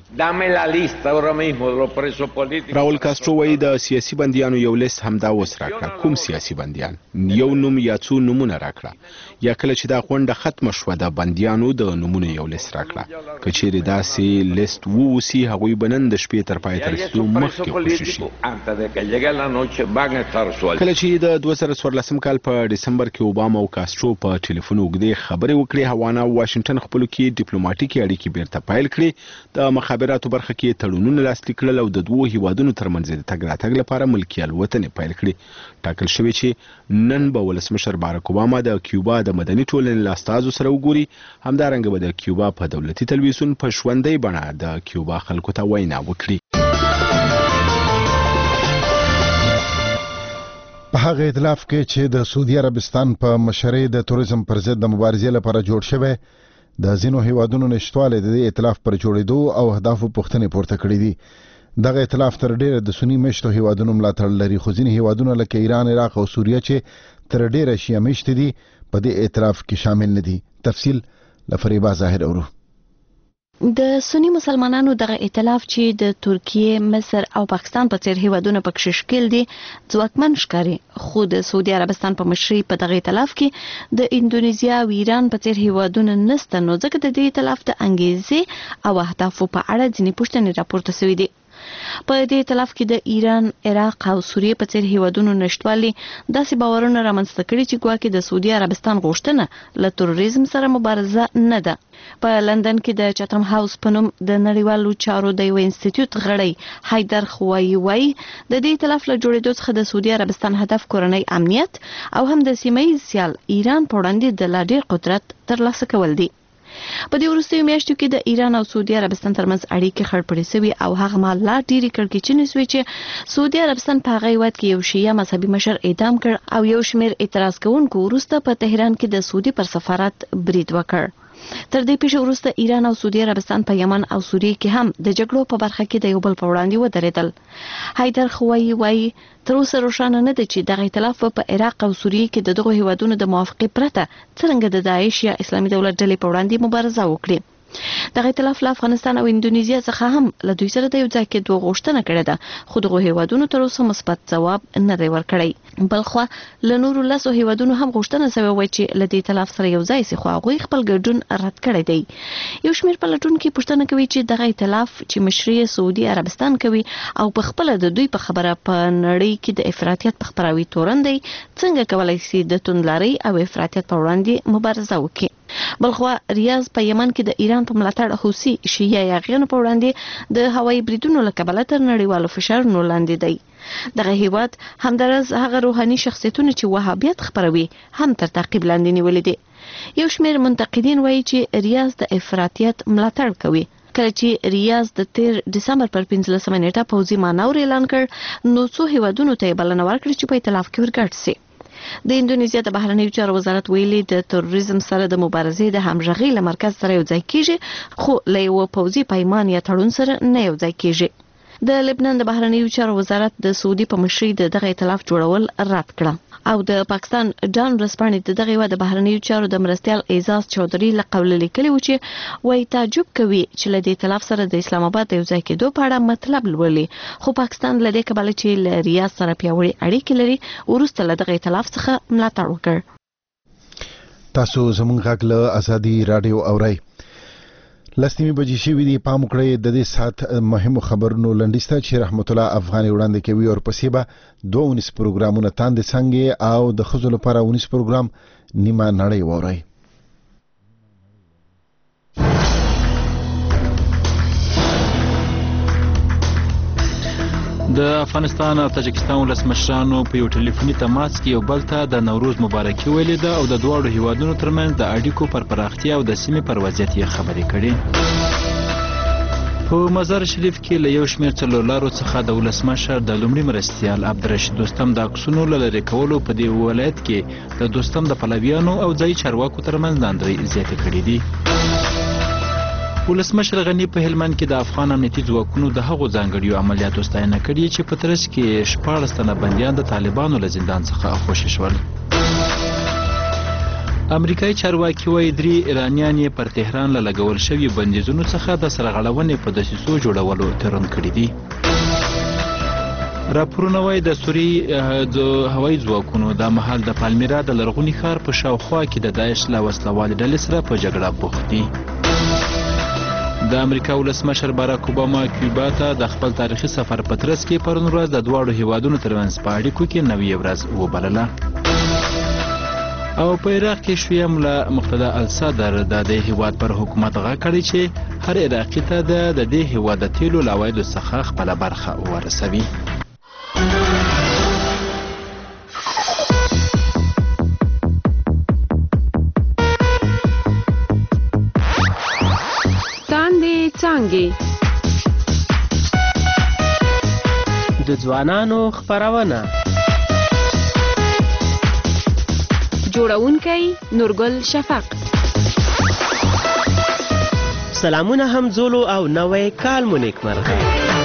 راول کاسترو وایي د سیاسي بندیانو یو لیست همدا اوس راکړه. کوم سیاسي بندیان؟ یو نوم یا څو نومونه راکړه. یا کله چې دا غونډه ختمه شوه د بندیانو د نومونو یو لیست راکړه. که چیرې داسې لیست ووسي هغوی به نن د شپې تر پای ته رسېدو مخکې خوشي شي. کله چې د دوه زره څوارلسم کال په ډسمبر کې اوباما او کاسترو په ټلیفون اوږدې خبرې وکړې، هوانا او واشنګټن خپلو کې ډیپلوماټیکي اړیکې بیرته پیل کړې. د مخابراتو برخه کې تړونونه لاسلیک کړل او د دوو هیوادونو ترمنځ د تګ راتګ لپاره ملکي الوتنې پیل کړې. ټاکل شوې چې نن به ولسمشر باراک اوباما د کیوبا د مدني ټولنې له استازو سره وګوري. همدارنګه به د کیوبا په دولتي تلویزیون په ژوندۍ بڼه د کیوبا خلکو ته وینا وکړي. په هغه ائتلاف کې چې د سعودي عربستان په مشرۍ د توریزم پر ضد د مبارزې لپاره جوړ شوی، د ځینو هیوادونو نشټوالی د دې ائتلاف پر جوړېدو او اهدافو پوښتنې پورته کړې دي. دغه ائتلاف تر ډیره د سنی مشتو هیوادونو ملاتړ لري، خو ځینې هیوادونه لکه ایران، عراق او سوریه چې تر ډیره شیعه مشت دي په دې ائتلاف کې شامل نه دي. تفصیل له فریبا ظاهر اورو. د سنی مسلمانانو دغه ائتلاف چې د ترکیه، مصر او پاکستان په څیر هیوادونو پکې شکل دي ځواکمن ښکاري، خو د سعودي عربستان په مشرۍ په دغه ائتلاف کې د اندونیزیا او ایران په څیر هیوادونو نشته، نو ځکه د دې ائتلاف د انګیزې او اهدافو په اړه ځینې پوښتنې راپورته شوې دي. په دې ائتلاف کې د ایران، عراق او سوریه په څیر هیوادونو نشټوالي داسې باورونه رامنځته کړي چې ګواکې د سعودي عربستان غوښتنه له تروریزم سره مبارزه نه ده. په لندن کې د چاتم هاوس په نوم د نړیوالو چارو د یو انسټیټیوټ غړی حیدر خوایی وایي د دې ائتلاف له جوړېدو څخه د سعودي عربستان هدف کورنۍ امنیت او هم د سیمه ییز سیال ایران په وړاندې د لا ډېر قدرت ترلاسه کول دي. په دې وروستیو میاشتو کې د ایران او سعودي عربستان ترمنځ اړیکې خړپړې شوې او هغه مهال لا ډېرې کړکېچنې شوې چې سعودي عربستان په هغه هیواد کې یو شیعه مذهبي مشر اعدام کړ او یو شمېر اعتراض کوونکو وروسته په تهران کې د سعودي پر سفارت برید وکړ. تر دې پیښې وروسته ایران او سعودي عربستان په یمن او سوریه کې هم د جګړو په برخه کې د یو بل په وړاندې ودرېدل. حیدر خوایی وایي تر اوسه روښانه نه ده چې دغه ائتلاف په عراق او سوریه کې د دغو هیوادونو د موافقې پرته څرنګه د داعش یا اسلامي دولت ډلې په وړاندې مبارزه وکړي. دغه ائتلاف له افغانستان او اندونیزیا څخه هم له دوی سره د یو ځای کېدو غوښتنه کړې ده، خو دغه هیوادونو تر اوسه مثبت ځواب نه دی ورکړی. بلخوا له نورو لسو هیوادونو هم غوښتنه شوې وه چې له دې ائتلاف سره یو ځای شي، خو هغوی خپل ګډون رد کړی دی. یو شمېر پلټونکي پوښتنه کوي چې دغه ائتلاف چې مشري سعودي عربستان کوي او په خپل د دوی په خبره په نړۍ کې د افراطیت په خپراوي تورن دی، څنګه کولای شي د توندلارۍ او افراطیت په وړاندې مبارزه وکړي. بلخوا ریاض په یمن کې د ایران په ملاتړ حوثي شیعه یاغیانو په وړاندې د هوایي بریدونو له کبله تر نړیوالو فشارونو لاندې دی. دغه هیواد همدارس هغه روحاني شخصیتونه چې وهابیت خپروي هم تر تعقیب لاندې نیولې دي. یو شمېر منتقدین وایي چې ریاض د افراطیت ملاتړ کوي. کله چې ریاض د تیر دسمبر پر پنځلسمه نیټه پوځي مانور اعلان کړ، نو څو هیوادونو ته یې بلنه ورکړه چې په ائتلاف کې ورګډ شي. د اندونیزیا د بهرنیو چارو وزارت ویلي د تروریزم سره د مبارزې د همغږۍ له مرکز سره یو ځای کیږي، خو له یو پوځي پیمان یا تړون سره نه یو ځای کیږي. د لبنان د بهرنیو چارو وزارت د سعودي په مشرۍ د دغه ائتلاف جوړول رد کړه او د پاکستان جان رسپانې د دغه هیواد د بهرنیو چارو د مرستیال اعزاز چودري له قوله لیکلي و چې وایي تعجب کوي چې له دې ائتلاف سره د اسلام آباد د یو ځای کېدو په اړه مطلب لولي، خو پاکستان له دې کبله چې له ریاض سره پیاوړې اړیکې لري وروسته له دغه ائتلاف څخه ملاتړ وکړ. تاسو زموږ غږ له ازادي رادیو اورئ. لسنیمې بجې شوې دي. پام وکړئ د دې ساعت مهمو خبرونو لنډیسته چې رحمت الله افغاني وړاندې کوي، او پسې به دوه ونیس پروګرامونه تاندې څنګه او د ښځو لپاره ونیس پروګرام نیمه نړۍ واورئ. د افغانستان او تاجکستان ولسمشرانو په یو ټلیفوني تماس کې یو بل ته د نوروز مبارکي ویلې ده او د دواړو هیوادونو ترمنځ د اړیکو پر پراختیا او د سیمې پر وضعیت یې خبرې کړې. په مزار شریف کې له یو شمېر څلورلارو څخه د ولسمشر د لومړي مرستیال عبدالرشید دوستم د عکسونو له لرې کولو په دې ولایت کې د دوستم د پلویانو او ځایي چارواکو ترمنځ ناندرۍ زیاتې کړې دي. ولسمشر غني په هلمند کې د افغان امنیتي ځواکونو د هغو ځانګړیو عملیاتو ستاینه کړې چې په ترڅ کې شپاړس تنه بندیان د طالبانو له زندان څخه خوشي شول. امریکایي چارواکي وایي درې ایرانیان یې پر تهران له لګول شوي بندیزونو څخه د سرغړونې په دسیسو جوړولو تورن کړي دي. راپورونه وایي د سوریې د هوایي ځواکونو دا مهال د پالمیرا د لرغوني ښار په شاوخوا کې د داعش له وسلوالې ډلې سره په جګړه بوخت دي. د امریکا ولسمشر باراک اوباما کیوبا ته د خپل تاریخي سفر په ترڅ کې پرون ورځ د دواړو هیوادونو ترمنځ په اړیکو کې نوې ورځ وبلله. او په عراق کې شیعه ملا مقتدا الصدر د دې هیواد پر حکومت غږ کړی چې هر عراقي ته د دې هیواد د تیلو له عوایدو څخه خپله برخه ورسوي. څانګې د ځوانانو خپرونه جوړونکی نورګل شفق. سلامونه همزولو او نوی کال مو نیکمرغه.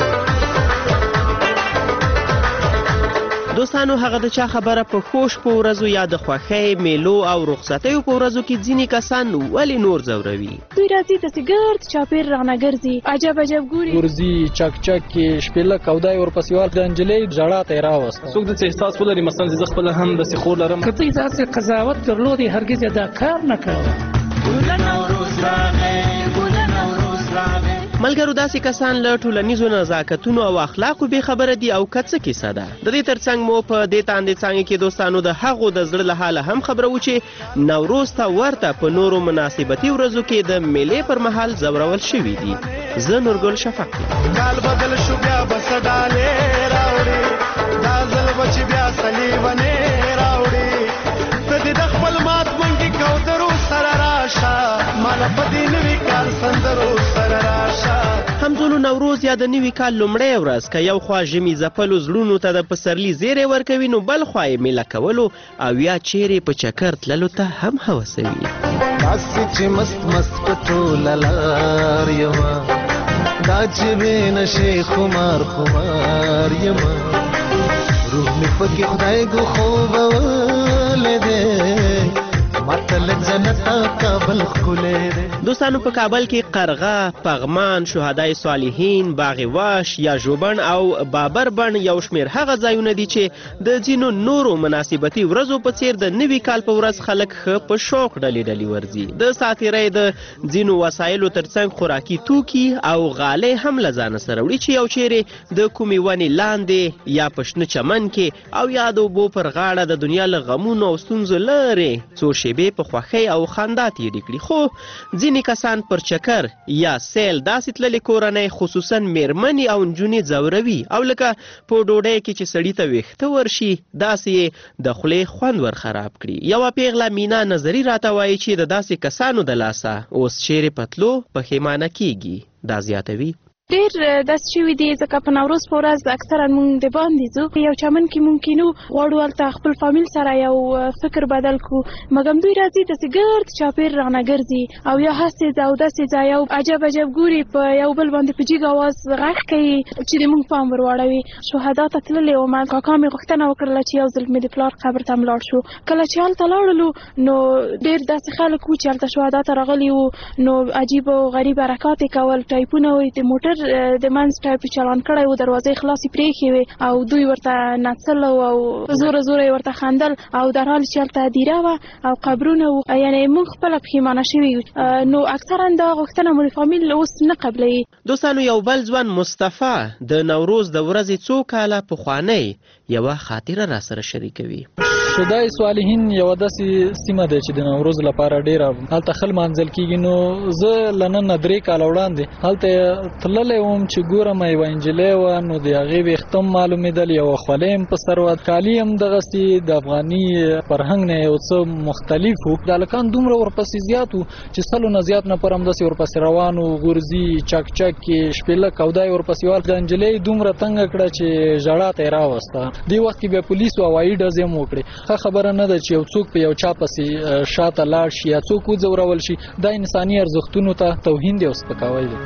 دوستانو هغه د چا خبره په خوش په ورځو یا د خوښۍ میلو او رخصتیو په ورځو کې ځینې کسان ولې نور ځوروي. دوی راځي داسې ګرد چاپېر رانه ګرځي، عجب عجب ګوري، ورځي چک چک کې شپېلک او دا یې ورپسې ور د نجلۍ ژړا ته یې راوسته. څوک داسې احساس ولري مثلا چې زه خپله هم داسې خور لرم، که دوی داسې قضاوت درلودې هرګز یې دا کار نه کوه. ګل نوروز راغی، ګل نوروز راغی. ملګرو داسې کسان له ټولنیزو نزاکتونو او اخلاقو بې خبره دي او که څه کیسه ده. د دې ترڅنګ مو په دې تاندې څانګې کې دوستانو د هغو د زړه له حاله هم خبره و چې نوروز ته ورته په نورو مناسبتي ورځو کې د میلې پر مهال ځورول شوي دي. زه نورګل شفق یم. کال بدل شو بیا بس ډالې راوړي، دا ځل به چې بیا صلیبنې راوړي، ته دې د خپل مات منګي کوترو سره راشه، ماله په دې نوي کال سندرو سره راشه. همزولو نوروز یا د نوي کال لومړۍ ورځ که یو خوا ژمي ځپلو زړونو ته د پسرلي زیری ورکوي، نو بل خوا یې میله کولو او یا چیرې په چکر تللو ته هم هوسوي. داسې چې مست مست په ټوله لار یمه، دا چې بې نشې خمار خمار یمه، روح مې پکې خدای ګو خوبولی دی، ما ماته لږ جنت کابل ښکلی دی. دوستانو په کابل کې قرغه، پغمان، شهدای صالحین، باغ واش یا ژوبڼ او بابر بڼ یو شمېر هغه ځایونه دي چې د ځینو نورو مناسبتي ورځو په څیر د نوي کال په ورځ خلک ښه په شوق ډلې ډلې ورځي. د ساتیرۍ د ځینو وسایلو ترڅنګ خوراکي توکي او غالۍ هم له ځانه سره وړي چې یو چیرې د کومې ونې لاندې یا په شنه چمن کې او یا د اوبو پر غاړه د دنیا له غمونو او ستونزو لرې څو شیبې په خوښۍ او خندا تېرې کړي. خو ځینې کسان پر چکر یا سیل داسې تللې کورنۍ خصوصا میرمنې او نجونې ځوروي او لکه په ډوډۍ کې چې سړي ته ویښته ورشي داسې یې د خولې خوند ور خراب کړي. یوه پیغله مینا نظري راته وایي چې د داسې کسانو د لاسه اوس چیرې پتلو پښیمانه کیږي. دا زیاتوي ډېر داسې شوي دي ځکه په نوروز په ورځ اکثرا مونږ د باندې ځو یو چمن کې مونږ کینو غواړو هلته خپل فامیل سره یو فکر بدل کړو مګم دوی راځي داسې ګرد چاپېر رانه ګرځي او یا هسې او داسې ځای او عجب عجب ګوري په یو بل باندې په جګ اواز غږ کوي چې د مونږ پام ور واړوي. شهدا ته تللې وم کاکا مې غوښتنه وکړله چې یو ځل مې د پلار قبر ته ملاړ شو. کله چې هلته لاړلو نو ډېر داسې خلک وو چې هلته شهدا ته راغلي وو نو عجیب او غریب حرکات یې کول ټایپونه وو د موټر د منځ ټایپ چالان کړی و دروازې خلاصې پرېښې وې او دوی ورته نڅل او زوره زوره یې ورته خندل او در حال چې هلته دیره وه او قبرونه وو یعنې موږ خپله پښیمانه شوي نو اکثرا دا غوښتنه مو د فامیل اوس نه قبلوي. دوستانو یو بل ځوان مصطفی د نوروز د ورځې څو کاله پخوانۍ یوه خاطره را سره شریکوي. شهدای صالحین یو داسې سیمه ده چې د نوروز لپاره ډېره هلته ښه لمانځل کېږي. نو زه له نن نه درې کاله وړاندې هلته تللی وم چې ګورم یوه نجلۍ وه نو د هغې ویښته هم معلومېدل یوه خولۍ هم په سر وه کالي هم دغسې د افغاني فرهنګ نه یو څه مختلف وو. د هلکان دومره ورپسې زیات وو چې سلو نه زیات نفر همداسې ورپسې روان وو غورځي چک چک کې شپېلک او دا یې ورپسې وال د نجلۍ دومره تنګه کړه چې ژړا ته یې راوسته. دې وخت کې بیا پولیسو هوایي ډزې هم وکړې. ښه خبره نه ده چې یو څوک په یو چا پسې شاته لاړ شي یا څوک وځورول شي. دا انساني ارزښتونو ته توهین دی او سپکاوی دی.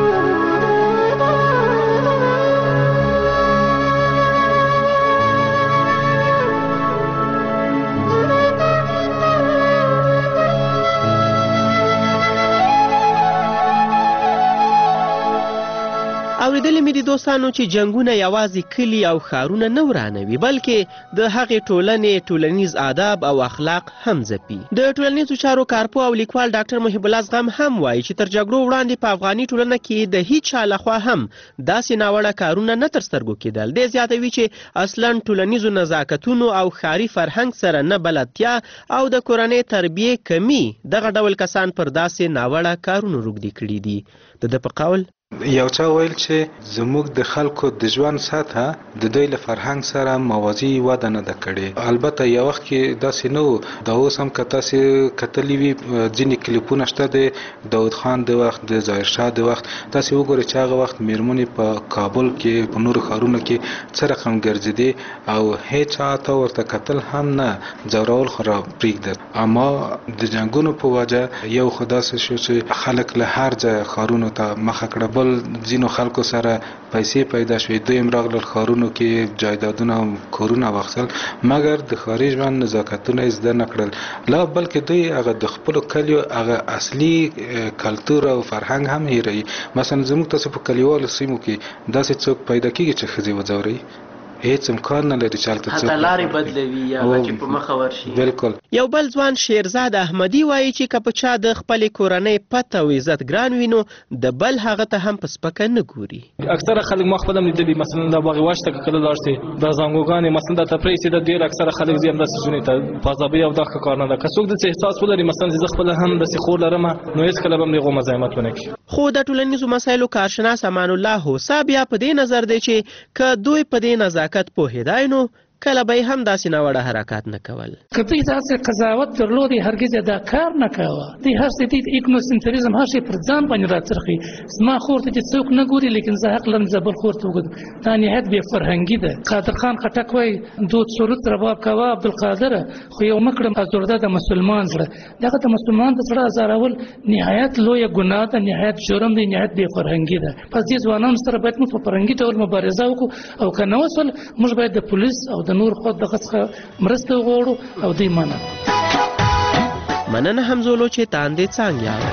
اورېدلې مې دي دوستانو چې جنګونه یوازې کلي او ښارونه نه ورانوي بلکې د هغې ټولنې ټولنیز آداب او اخلاق هم ځپي. د ټولنیزو چارو کارپوه او لیکوال ډاکټر محب الله زغم هم وایي چې تر جګړو وړاندې په افغاني ټولنه کې د هیڅ چا لخوا هم داسې ناوړه کارونه نه تر سترګو کېدل. دې زیاتوي چې اصلا ټولنیزو نزاکتونو او ښاري فرهنګ سره نه بلدتیا او د کورنۍ تربیې کمی دغه ډول کسان پر داسې ناوړه کارونو روږدي کړي دي. د ده په قول یو چا ویل چې زموږ د خلکو د ژوند سطحه د دوی له فرهنګ سره موازي وده نه ده کړې. البته یو وخت کې داسې نه و. دا اوس هم که تاسې کتلي وي ځینې کلیپونه شته د داود خان د وخت د ظاهر شاه د وخت تاسې وګورئ چې هغه وخت میرمنې په کابل کې په نورو ښارونو کې څه رقم ګرځېدې او هیڅ چا ته ورته کتل هم نه ځورول خو را پرېږده. اما د جنګونو په وجه یو خو داسې شو چې خلک له هر ځایه ښارونو ته مخه کړه. بل ځینو خلکو سره پیسې پیدا شوې دوی هم راغلل ښارونو کې جایدادونه او کورونه واخیستل مګر د ښاري ژوند نزاکتونه یې زده نه کړل لا بلکې دوی هغه د خپلو کلیو هغه اصلي کلتور او فرهنګ هم هېروي. مثلا زموږ تاسو په کلیوالو سیمو کې داسې څوک پیدا کېږي چې ښځې وځوروي هیڅ امکان نه لري چې هلته څوک حتی لارې بدلوي یا غچې په مخه ورشي. بالکل. یو بل ځوان شیرزاد احمدي وایي چې که په چا د خپلې کورنۍ پت او عزت ګران وي نو د بل هغه ته هم په سپکه نه ګوري. اکثره خلک ما خپل هم لیدلي مثلا د باغ واش ته کله لاړ شي د زنګوګانې مثلا د تفریح سي د ډېر اکثره خلک زی هم داسې ژوند ته فاضابي او دغه کار نه ده. که څوک د احساس ولري مثلا زه خپل هم د خور لرم نو هیڅ کله به هم دغه مزاحمت ونه کړي. خو د ټولنیزو مسایلو کارشناس امان الله هوسا بیا په دې نظر دی چې که دوی په دې نزاکت پوهېدای نو کله به هم داسې ناوړه حرکات نه کول. که دوی داسې قضاوت درلودې هرګز دا کار نه کوه. دوی هر څه دي ایګنوسنتریزم هر شی پر ځان باندې راڅرخي. زما خور ته چې څوک نه ګوري لیکن زه حق لرم زه بل خور ته وګورم. دا نهایت بې فرهنګي ده. قادر خان خټک وایي دود سرود رباب کوه عبدالقادره خو یو مه کړم ازورده د مسلمان زړه. دغه د مسلمان د زړه ازارول نهایت لویه ګناه ده نهایت جرم دی نهایت بې فرهنګي ده. پس دې ځوانانو سره باید موږ په فرهنګي ډول مبارزه وکړو او که نه وسول موږ باید د پولیس او د نور خو دغه څخه مرسته وغواړو او دوی منع. مننه همزولو چې تاندې څنګه یاد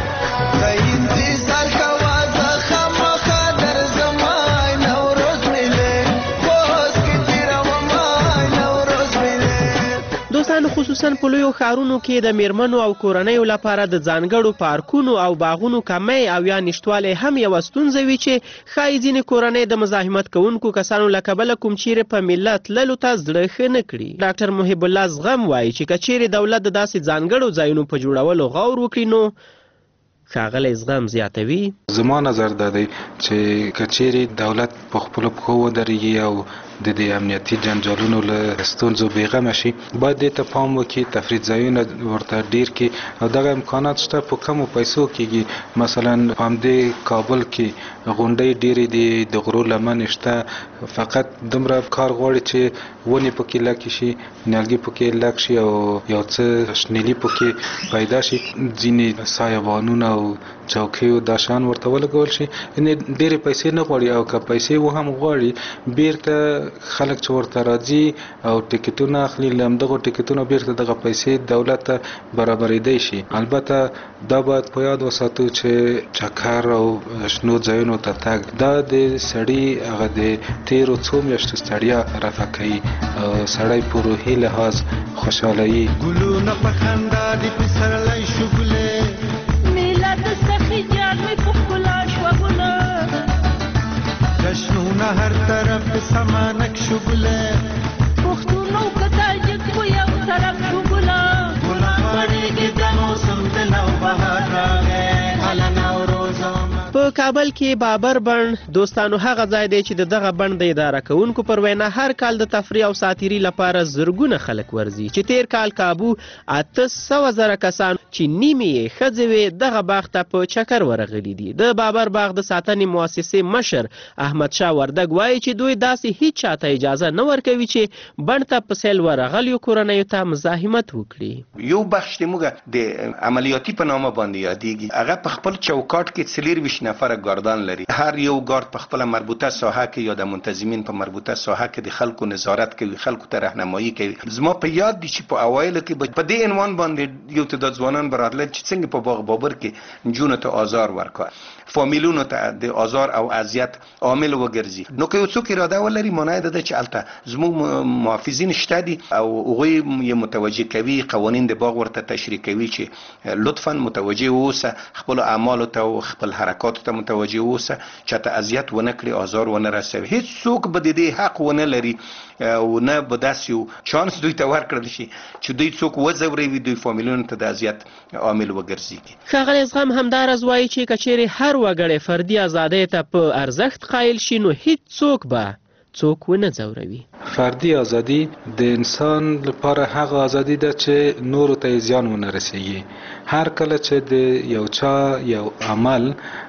دوستانو خصوصا په لویو ښارونو کې د میرمنو او کورنیو لپاره د ځانګړو پارکونو او باغونو کمی او یا نشتوالی هم یوه ستونزه وي چې ښایي ځینې کورنۍ د مزاحمت کوونکو کسانو له کبله کوم چیرې په ملت تللو ته زړه ښه نه کړي. ډاکټر محب الله زغم وایي چې که چیرې دولت د داسې ځانګړو ځایونو په جوړولو غور وکړي نو ښاغلی زغم زیاتوي. زما نظر دا دی چې که چیرې دولت په خپلو پښو ودرېږي او د دې امنیتي جنجالونو له ستونزو بېغمه شي باید دې ته پام وکړي، تفریح ځایونه ورته ډیر کړي او دغه امکانات شته په کمو پیسو کېږي. مثلا په همدې کابل کې غونډۍ ډېرې دي، د غرو لمنې شته، فقط دومره کار غواړي چې ونې پکې لکې شي، نیالګي پکې لک شي او یو څه شنیلي پکې پیدا شي، ځینې سایبانونه او چوکۍ او دا شیان ورته ولګول شي. یعنې ډېرې پیسې نه غواړي او که پیسې و هم غواړي بیرته خلک چې ورته راځي او ټکټونه اخلي، له همدغو ټکټونو بیرته دغه پیسې دولت ته برابرېدی شي. البته دا باید په یاد وساتو چې چکر او شنو ځایونو ته تګ دا د سړي هغه د تېرو څو میاشتو ستړیا رفع کوي او سړی په روحي لحاظ خوشحالوي. ګلونه په خندا دي پسرلی شګلې میله د سخي جان مې په ښکلا شوه ګله جشنونه هر طرف سمانک شګلې پښتونو که تاجک په یو طرف شګله ګلان غوړېږي د موسم د نوبهار راغی هله نوروز په کابل کې بابر بڼ دوستانو هغه ځای دی چې د دغه بڼ د اداره کوونکو پر وینا هر کال د تفریح او ساتیري لپاره زرګونه خلک ورځي چې تیر کال کابو اته سوه زره کسان چې نیمې یې ښځې وې دغه باغ ته په چکر ورغلي دي. د بابر باغ د ساتنې مؤسسې مشر احمد شاه وردګ وایي چې دوی داسې هیڅ چاته اجازه نه ورکوي چې بڼ ته په سیل ورغلیو کورنیو ته مزاحمت وکړي. یو بخش چې موږ د عملیاتي په نامه باندې یادېږي هغه په خپل چوکاټ کې څلېرویشت نفره ګاردان لري. هر یو ګارد په خپله مربوطه ساحه کې یا د منتظمین په مربوطه ساحه کې د خلکو نظارت کوي، خلکو ته رهنمایي کوي. زما په یاد دي چې په اوایلو کې په دې عنوان باندې یو تعداد ځوانان به راتلل چې څنګه په باغ بابر کې نجونو ته آزار ورکړي، فامیلونو ته د آزار او اذیت عامل وګرځي. نو که یو څوک اراده ولري مانع ده چې هلته زموږ محافظین شته دي او هغوی یې متوجه کوي، قوانین د باغ ورته تشریح کوي چې لطفا متوجه اوسه، خپلو اعمالو ته او خپل حرکاتو ته متوجه اوسه، چاته اذیت ونه کړي، آزار ونه رسوي. هیڅ څوک به د دې حق ونه لري او نه به داسې یو چانس دوی ته ورکړل شي چې دوی څوک وځوروي، دوی فامیلونو ته د اذیت عامل وګرځېږي. ښاغلی زغم همداراز وایي چې که چیرې هر وګړی فردي ازادۍ ته په ارزښت قایل شي نو هیڅ څوک به څوک ونه ځوروي. فردي ازادي د انسان لپاره هغه ازادي ده چې نورو ته زیان ونه رسیږي. هر کله چې د یو چا یو عمل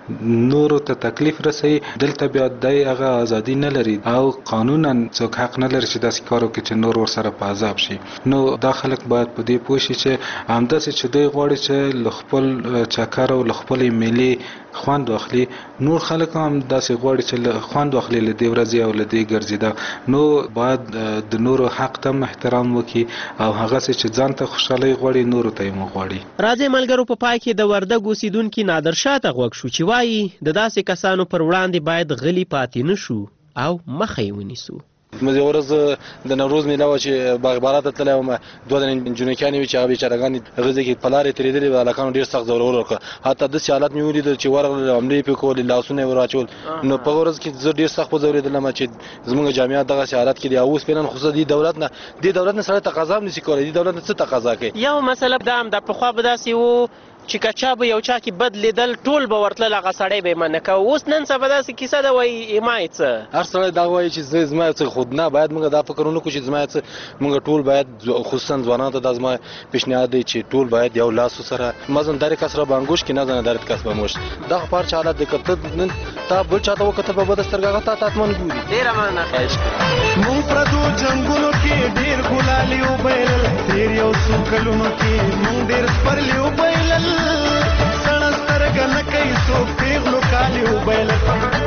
نورو ته تکلیف رسوي دلته بیا دی هغه ازادي نه لري او قانونا څوک حق نه لري چې داسې کار وکړي چې نور ورسره په عذاب شي. نو دا خلک باید په دې پوه شي چې همداسې چې دوی غواړي چې له خپل چکر او له خپلې میلې خوند واخلي، نور خلک هم داسې غواړي چې خوند واخلي له دې ورځې او له دې ګرځېدا. نو باید د نورو حق ته احترام وکړي او هغسې چې ځان ته خوشحالۍ غواړي نورو ته یې وغواړي. راځئ ملګرو په پای کې د وردګ اوسیدونکي نادر شاه ته غوږ شو چې وایي د داسې کسانو پر وړاندې باید غلي پاتې نه شو او مخه یې ونیسو. موږ یو ورځ د نوروز میله وه چې باغ بارات ته تللی وم، دوه دانې نجونکیانې وې چې هغه بېچارهګانې غزې کې په لارې تېرېدلې وې، هلکانو ډېر سخت ځورول وکړه. حتی داسې حالت مې ولیدل چې ورغلل حملې پرې کولې، لاسونه یې ور اچول. نو په هغه ورځ کې زه ډېر سخت وځورېدلم چې زموږ جامعات دغسې حالت کې دي. او اوس فعلا خو زه دې دولت نه دې دولت نه سړی تقاضا هم نشي کولی. دې دولت نه څه تقاضا کوي؟ یو مسله دا هم ده، پخوا به داسې و چې که چا به یو چا کې بد لیدل ټول به ورتلل، هغه سړی به یې منع کوه. اوس نن سبا داسې کیسه ده وایي ما یې څه، هر سړی دا وایي چې زه زما یې څه. خود نه باید موږ دا فکر ونه کړو چې زما یې څه. موږ ټول باید خصوصا ځوانانو ته دا زما پیشنهاد دی چې ټول باید یو لاس سره مزن در کس را به انګوش کې نزنه درد کس به مشت. دا خو په هر چا حالت دی، که ته نن تا بل چا ته وکتل په بده سترګه هغه تا ته حتمن ګوري. ډېره مننه، خواهش کوم. موږ پردو جنګونو کې ډېر ګلالي وبایلل، تېر یو څو کلونو کې موږ ډېر سپرلي وبایلل، سړه سترګه نه کوي څوک پېغلو کالي وبایلل.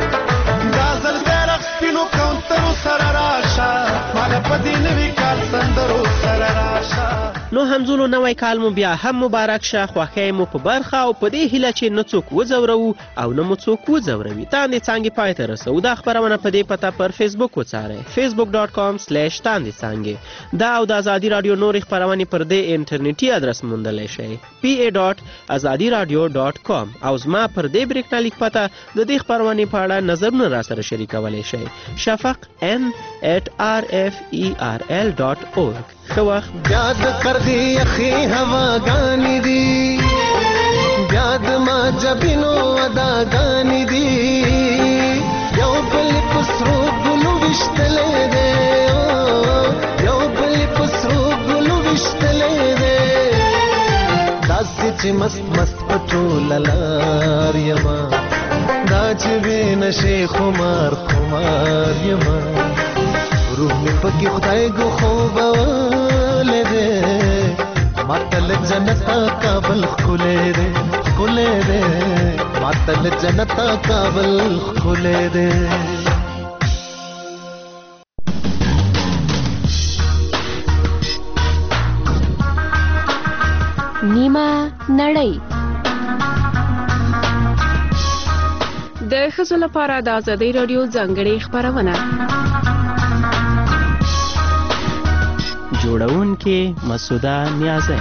دا ځل بیرغ سپینو کوترو سره راشه، ماله په دې نوي کال سندرو سره راشه. نو همزولو نوی کال مو بیا هم مبارک شه، خوښۍ مو په برخه او په دې هیله چې نه څوک وځورو او نه مو څوک وځوروي. تاندې څانګې پای ته رسوو. دا خپرونه په دې پته پر فیسبوک وڅارئ فیسبوک ډاټ کام سلیش تاندې څانګې. دا او د ازادي راډیو نورې خپرونې پر دې انټرنیټي ادرس موندلی شئ پی ای ډاټ ازادي راډیو ډاټ کام. او زما پر دې بریښنالیک پته د دې خپرونې په اړه نظرونه راسره شریکولی شئ شفق ان ایٹ آر ایف ای آر ایل ډاټ اورګ. ښه وخت. بیا د پردې یخې هواګانې دي، بیا د ما جبینو اداګانې دي، یو بل په سرو ګلو ویشتلی دی، یو بل په سرو ګلو ویشتلی دی، داسې چې مست مست په ټوله لار یما، دا چې بې نشې خمار خمار یما، روح مې پکې خدای ګو خوبولی دی، ماته له جنته کابل ښکلی دی ښکلی دی، ماته له جنته کابل ښکلی دی. نیمه نړۍ د ښځو لپاره د ازادۍ راډیو ځانګړې خپرونه. جوړونکې مسعوده نیازی.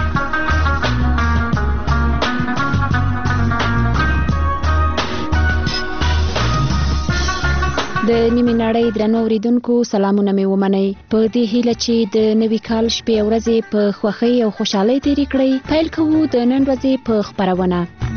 د نیمې نړۍ درنو اوریدونکو سلامونه مې ومنئ. په دې هیله چې د نوي کال شپې او ورځې په خوښۍ او خوشحالۍ تېرې کړئ، پیل کوو د نن ورځې په خپرونه.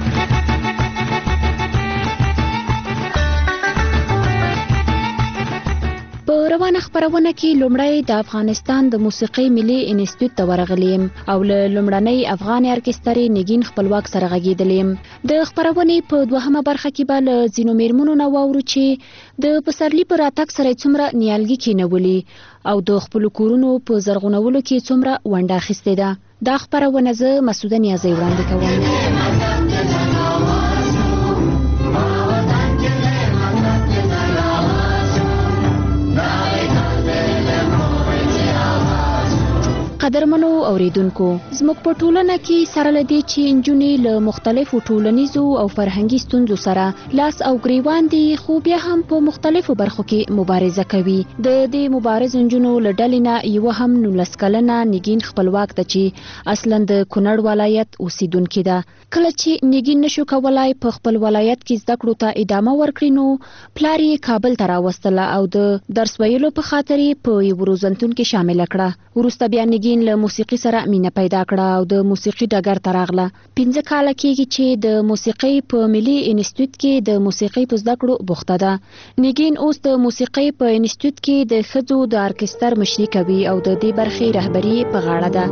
په روانه خپرونه کې لومړی د افغانستان د موسیقۍ ملي انسټیټیوټ ته ورغلی یم او له لومړنۍ افغان ارکسترې نګین خپلواک سره غږېدلی یم. د خپرونې په دوهمه برخه کې به له ځینو میرمنو نه واورو چې د پسرلي په راتګ سره یې څومره نیالګي کینولي او د خپلو کورونو په زرغونولو کې څومره ونډه اخیستې ده. دا خپرونه زه مسعوده نیازی وړاندې کوم. قدرمنو اوریدونکو، زموږ په ټولنه کې سره لدی چې نجونې له مختلفو ټولنیزو او فرهنګي ستونزو سره لاس او ګریوان دي، خو بیا هم په مختلفو برخو کې مبارزه کوي. د دې مبارز نجونو له ډلې نه یوه هم نولس کلنه نګین خپلواک ده چې اصلا د کونړ ولایت اوسیدونکې ده. کله چې نګین نشو کولای په خپل ولایت کې زده کړو ته ادامه ورکړي، نو پلار یې کابل ته راوستله او د درس ویلو په خاطر یې په یو روزنتون کې شامله کړه. وروسته بیا نګین له موسیقي سره مینه پیدا کړه او د موسیقي ډګر ته راغله. پنځه کاله کېږي چې د موسیقۍ په ملي انسټیټیوټ کې د موسیقۍ په زده کړو بوخته ده. نګین اوس د موسیقۍ په انسټیټیوټ کې د ښځو د ارکستر مشري کوي او د دې برخې رهبري په غاړه ده.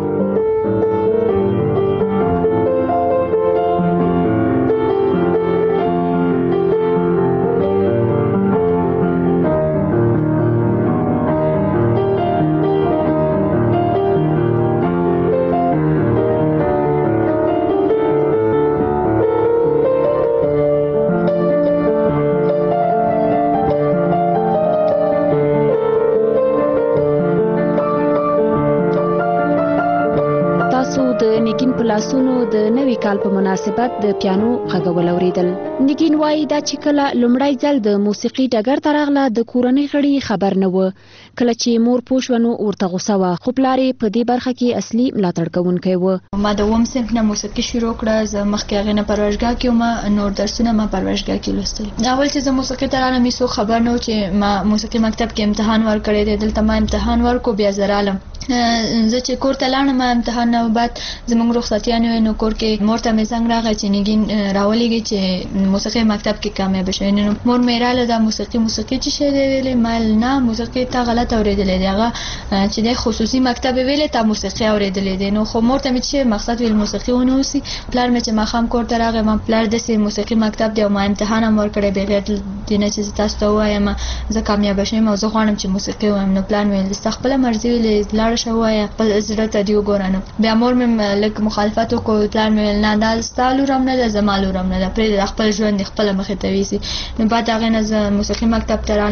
لاسونو د نوي کال په مناسبت د پیانو غږول اوریدل. نګین وایي دا چې کله لومړی ځل د موسیقي ډګر ته راغله د کورنۍ غړي خبر نه و. کله چې مور پوه شوه نو ورته غوسه وه، خو پلار یې په دې برخه کې اصلي ملاتړ کوونکی و. ما د اووم صنف نه موسیقي شروع کړه. زه مخکې هغې نه پروژګاه کې وم، نور درسونه ما پروژګاه کې لوستل. اول چې زه موسیقي ته رالم هېڅوک خبر نه و چې ما موسیقي مکتب کې امتحان ورکړی دی. دلته ما امتحان ورکړو، بیا زه رالم. زه چې کور ته لاړم امتحان نه بعد زموږ رخصتیانې وې، نو کور کې مور ته مې زنګ راغی چې نګین راولېږي چې موسیقي مکتب کې کامیابه شوې. نو مور مې راله دا موسیقي موسیقي چې شی دی ویلې؟ ما نه، موسیقي ته غلط اورېدلی دی، هغه چې دی خصوصي مکتب یې ویلې تا موسیقي اورېدلی دی. نو خو مور ته مې چې مقصد ویل موسیقي ونه اوسي. پلار مې چې ماښام کور ته راغی، ما پلار داسې موسیقي مکتب دی او ما امتحان هم ورکړی بغیر دې نه چې زه تاسو ته ووایم زه کامیابه شوم او زه غواړم چې موسیقي ووایم. نو پلار مې ویل ستا خپله مرضي ویلې لاړه شه ووایه، خپل زړه ته دې وګوره. نو بیا مور مې لږ مخالفت وکړو. پلار مې ویل نه دا ستا لور هم نه ده زما لور هم نه ده، پرېږده خپل ژوند دې خپله مخې ته ویسي. نو بعد هغې نه زه موسیقي مکتب ته رالم.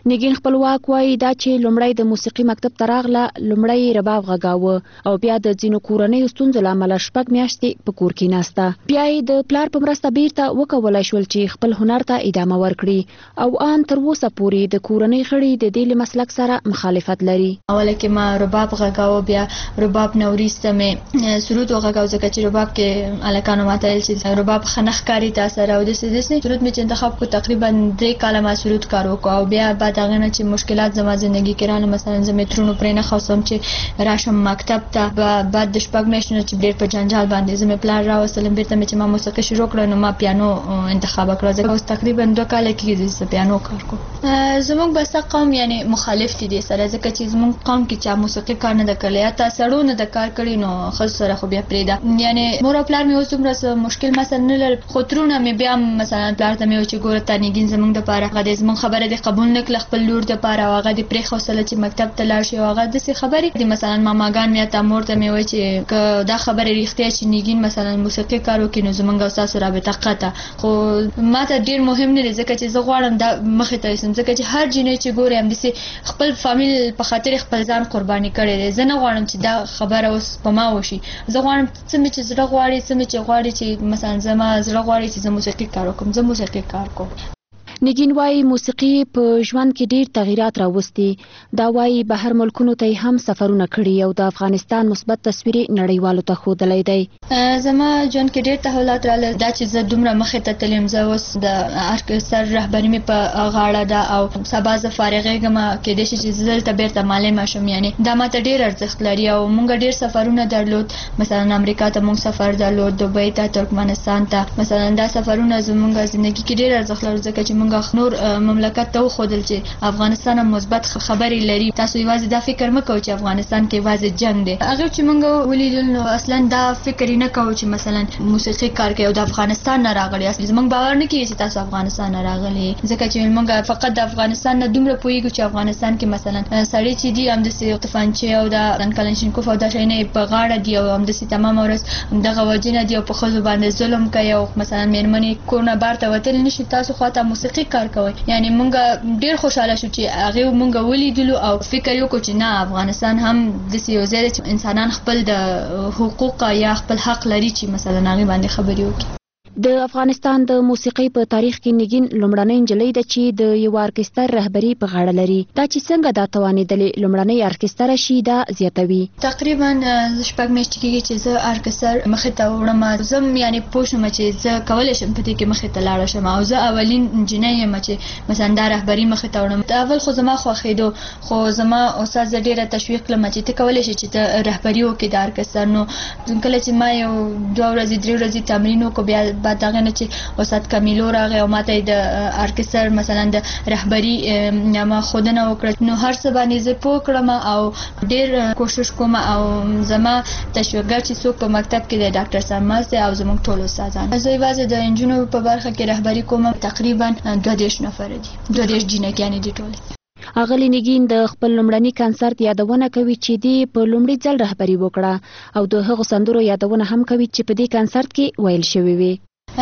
نګین خپلواک وایي دا چې لومړی د موسیقي مکتب ته راغله لومړی رباب غږاوه او بیا د ځینو کورنیو ستونزو له امله شپږ میاشتې په کور کې ناسته بیا یې د پلار په مرسته بیرته وکولی شول چې خپل هنر ته ادامه ورکړي او ان تر اوسه پورې د کورنۍ غړي د دې له مسلک سره مخالفت لري. اوله کې ما رباب غږاوه بیا رباب نه وروسته مې سرود وغږاوه ځکه چې رباب کې الکانو ماته ویل چې رباب ښه نه ښکاري تا سره او داسې داسې سرود مې چې انتخاب کړو تقریبا درې کاله ما سرود کار وکړو او بیا بعد هغه نه چې مشکلات زما زندگی کې رانه مثلا زه مترونو پرې نه خواستم چې راشم مکتب ته بعد د شپږ میاشتو نه چې ډېر په جنجال باندې زه مې پلار راوستلم بیرته مې چې ما موسیقي شروع کړه نو ما پیانو انتخاب کړه ځکه اوس تقریبا دوه کاله کېږي چې پیانو کار کوم. زموږ بسه قوم یعنی مخالف دي دې سره ځکه چې زموږ قوم کې چې موسیقي کار نه د کړی یا تا سړو نه د کار کړی نو خو سره خو بیا پرېده یعنی مور او پلار مې اوس دومره مشکل مثلا نه لر خو ترونه مې بیا مثلا پلار ته مې چې ګوره تا نګین زموږ دپاره هغه د زموږ خبره دې قبول نه کړله خپل لور دپاره او هغه دې پرېښودله چې مکتب ته لاړ شي او هغه داسې خبرې دي مثلا ماماګان مې تا مور ته مې وایي چې که دا خبره رښتیا چې نګین مثلا موسیقي کار وکړي نو زموږ او ستاسو رابطه قطع خو ما ته ډېر مهم نه دی ځکه چې زه غواړم دا مخې ته یوسم ځکه چې هر جینۍ چې ګورې همداسې خپل فامیل په خاطر خپل ځان قرباني کړی دی زه نه غواړم چې دا خبره اوس په ما وشي زه غواړم څه مې چې زړه غواړي څه مې چې غواړي چې مثلا زما زړه غواړي چې زه موسیقي کار وکړم زه موسیقي کار کوم. نګین وایي موسیقي په ژوند کې ډېر تغیرات راوستي دا وایي بهر ملکونو ته هم سفرونه کړي او د افغانستان مثبت تصویر نړیوالو ته ښودلی دی. زما ژوند کې ډېر تحولات راغله دا چې زه دومره مخې ته تلم زه اوس د ارکستر رهبري مې په غاړه ده او سبا زه فارغېږم کېدای شي چې زه دلته بېرته معلمه شم یعنی دا ماته ډېر ارزښت لري او موږ ډېر سفرونه درلود مثلا امریکا ته موږ سفر درلود دوبۍ ته ترکمنستان ته مثلا دا سفرونه زموږ ژوندګي کې ډېر ارزښت لري ځکه چې نور مملکت ته وښودل چې افغانستان هم مثبت خبرې لري تاسو یوازې دا فکر مه کوئ چې افغانستان کې یوازې جنګ دی هغه چې موږ ولیدل نو اصلا دا فکر یې نه کوو چې مثلا موسیقي کار کوي او د افغانستان نه راغلی زموږ باور نه کېږي چې تاسو افغانستان نه راغلي ځکه چې موږ فقط د افغانستان نه دومره پوهېږو چې افغانستان کې مثلا سړی چې دي همداسې توپانچې او د کلنشینکوف او دا شیونه یې په غاړه دي او همداسې تمامه ورځ دغه وجونه دي او په ښځو باندې ظلم کوي او مثلا مېرمنې کور نه بهر ته وتلی نه شي تاسو خواته موسیقي کار یعنی مونږ ډیر خوشاله شو چې هغه مونږ ولیدلو او فکر یو کو چې نه افغانستان هم د یو ځای چې انسانان خپل د حقوق یا خپل حق لري چې مثلا هغه باندې خبرې وکړي. د افغانستان د موسیقي په تاریخ کې نګین لومړنۍ نجلۍ ده چې د یو ارکستر رهبري په غاړه لري دا چې څنګه دا توانېدلې لومړنۍ ارکستر شي دا زیاتوي. تقریبا شپږ میاشتې کېږي چې زه ارکستر مخې ته وړم زه یعنی پوه شوم چې زه کولی شم په دې کې مخې ته لاړه شم او زه اولین نجلۍ یم چې مثلا دا رهبري مخې ته وړم اول خو زما خوښېدو خو زما استاد زه ډېره تشویق کړم چې ته کولی شې چې ته رهبري وکړې د ارکستر نو کله چې ما یو دوه ورځې درې ورځې تمرین وکړو بیا بعد هغه نه چې استاد کمیلو راغی او ماته د ارکستر مثلا د رهبري ما خودنه وکړه نو هر څه باندې زه پوه کړم او ډېر کوشش کوم او زما تشویقګر چې څوک په مکتب کې د ډاکټر سماس دی او زموږ ټول استادان زه یوازې د انجونو په برخه کې رهبري کوم تقریبا دوه دېرش نفر دي دوه دېرش جینکیانې دي ټولې. اغلی نګین د خپل لومړني کنسرت یادونه کوي چې دی په لومړي ځل رهبري وکړه او د هغو سندرو یادونه هم کوي چې په دې کنسرت کې ویل شوي وي.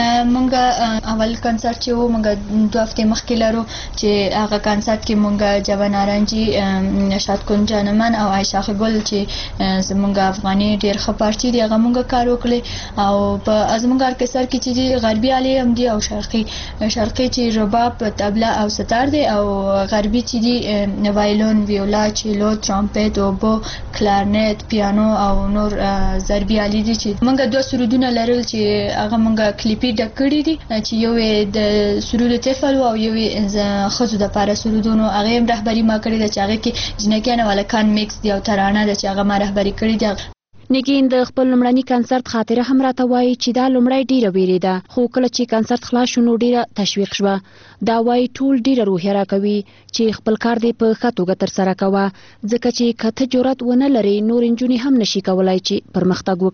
مونږ اول کنسرت چې و مونږ دوه هفتې مخکې لرو چې هغه کنسرت کې مونږ جوان نارنجي نشاط کن جانمن او عایشه ګل چې زمونږ افغاني ډېر ښه پارچي دي هغه مونږ کار وکړی او په زمونږ ارکستر کې چې دي غربي آلې هم دي او شرقي شرقي چې رباب طبله او ستار دي او غربي چې دي وایلون ویولا چیلو ترامپټ اوبو کلارنیت پیانو او نور ضربي آلې دي چې مونږ دوه سرودونه لرل چې هغه مونږ کلیپ د کړی دي چې یو د سرود طفل او یو خزو د پاره سرودونو هغه هم رهبری ما کړی د چاغه کې جنکیانه ولا کان میکس دی او ترانه د چاغه ما رهبری کړی دی. نګین د خپل لومړني کنسرت خاطره هم راته وایي چې دا لومړی ډیره ویری ده خو کله چې کنسرت خلاص شو نو ډیره تشویق شوه دا وایي ټول ډیره روحیه راکوي چې خپل کار دی په ښه توګه ترسره کوه ځکه چې که ته جرأت ونه لرې نور نجونې هم نشي کولی چې پرمختګ وکړي.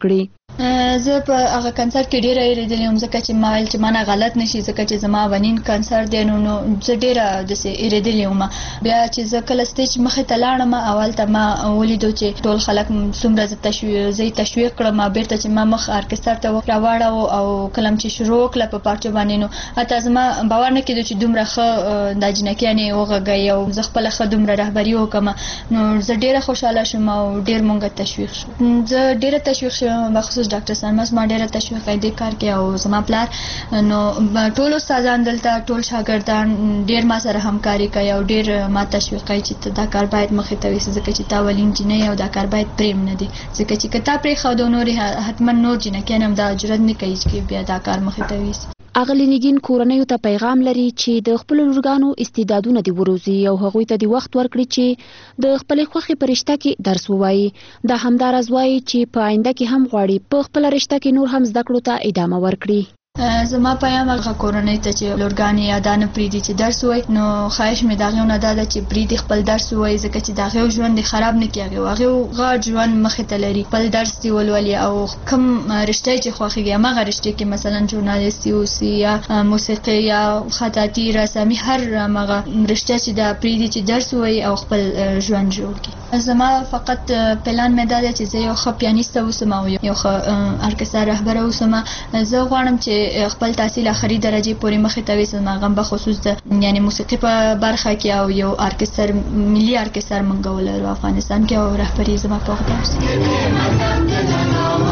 زه په هغه کنسرت کې ډیره یریدلې یم ځکه چې ما ویل چې مانه غلط نشي ځکه چې زما ونین کنسرت دی نو نو زه ډیره داسې یریدلې یم. بیا چې زه کله سټیج مخې ته لاړم اول ته ما ولیدو چې ټول خلک څومره زه تشویق زه تشویق کړم بیرته چې ما مخ ارکستر ته راوړاو او کلم چې شروع کړ په پارچو باندې نو اته زما باور نه کېدو چې دومره ښه د جنکیانې وغږی او زه خپل ښه دومره رهبري وکم نو زه ډیره خوشاله شوم او ډیر مونږ تشویق شو. زه ډیره تشویق شوم بخصوص ډاکټر سلمس ما ډیره تشویق کړی د کار کې او زما پلار نو ټول استادان دلته ټول شاګردان ډیر ما سره همکاري کوي او ډیر ما تشویق کوي چې دا کار باید مخې ته وي ځکه چې تا ولین جنې او دا کار باید پریم نه دی ځکه چې کته پرې خو د نور حتما نور جنکیان هم دا جرأت نه کوي چې بیا دا کار مخې ته وي. اغلی نګین کورنیو ته پیغام لري چې د خپل لورګانو استعدادونه دی وروزي او هغوی ته دی وخت ورکړي چې د خپل خوخي پرشته کې درس ووایي. دا همدارز وایي چې په آینده کې هم غواړي په خپل رشته کې نور هم زده کړو ته ادامه ورکړي. زما پیغام هغه کورنۍ ته چې لورګانې یا دانه پریدي چې درس وای نو خواهش مې داغه نه داده چې پریدي خپل درس وای ځکه چې داغه ژوند خراب نه کیږي هغه غاړ ژوند مخې ته لري خپل درس دی ولولي او کم رشته چې خوخيږي هغه رشته کې مثلا ژورنالیستي او سی یا موسیقي یا خطاطي رسامي هر هغه رشته چې دا پریدي چې درس وای او خپل ژوند جوړ کړي. زما فقط پلان مې داده چې زه یو ښه پیانیست اوسم او یو ښه ارکستر رهبر اوسم. زه غواړم چې خپل تحصیل اخري درجه پورې مخې ته وسم غم به خصوص د یعنی موسیقي په برخه کې او یو ارکستر ملي ارکستر منګول او افغانستان کې او رهبری زما په خاطر.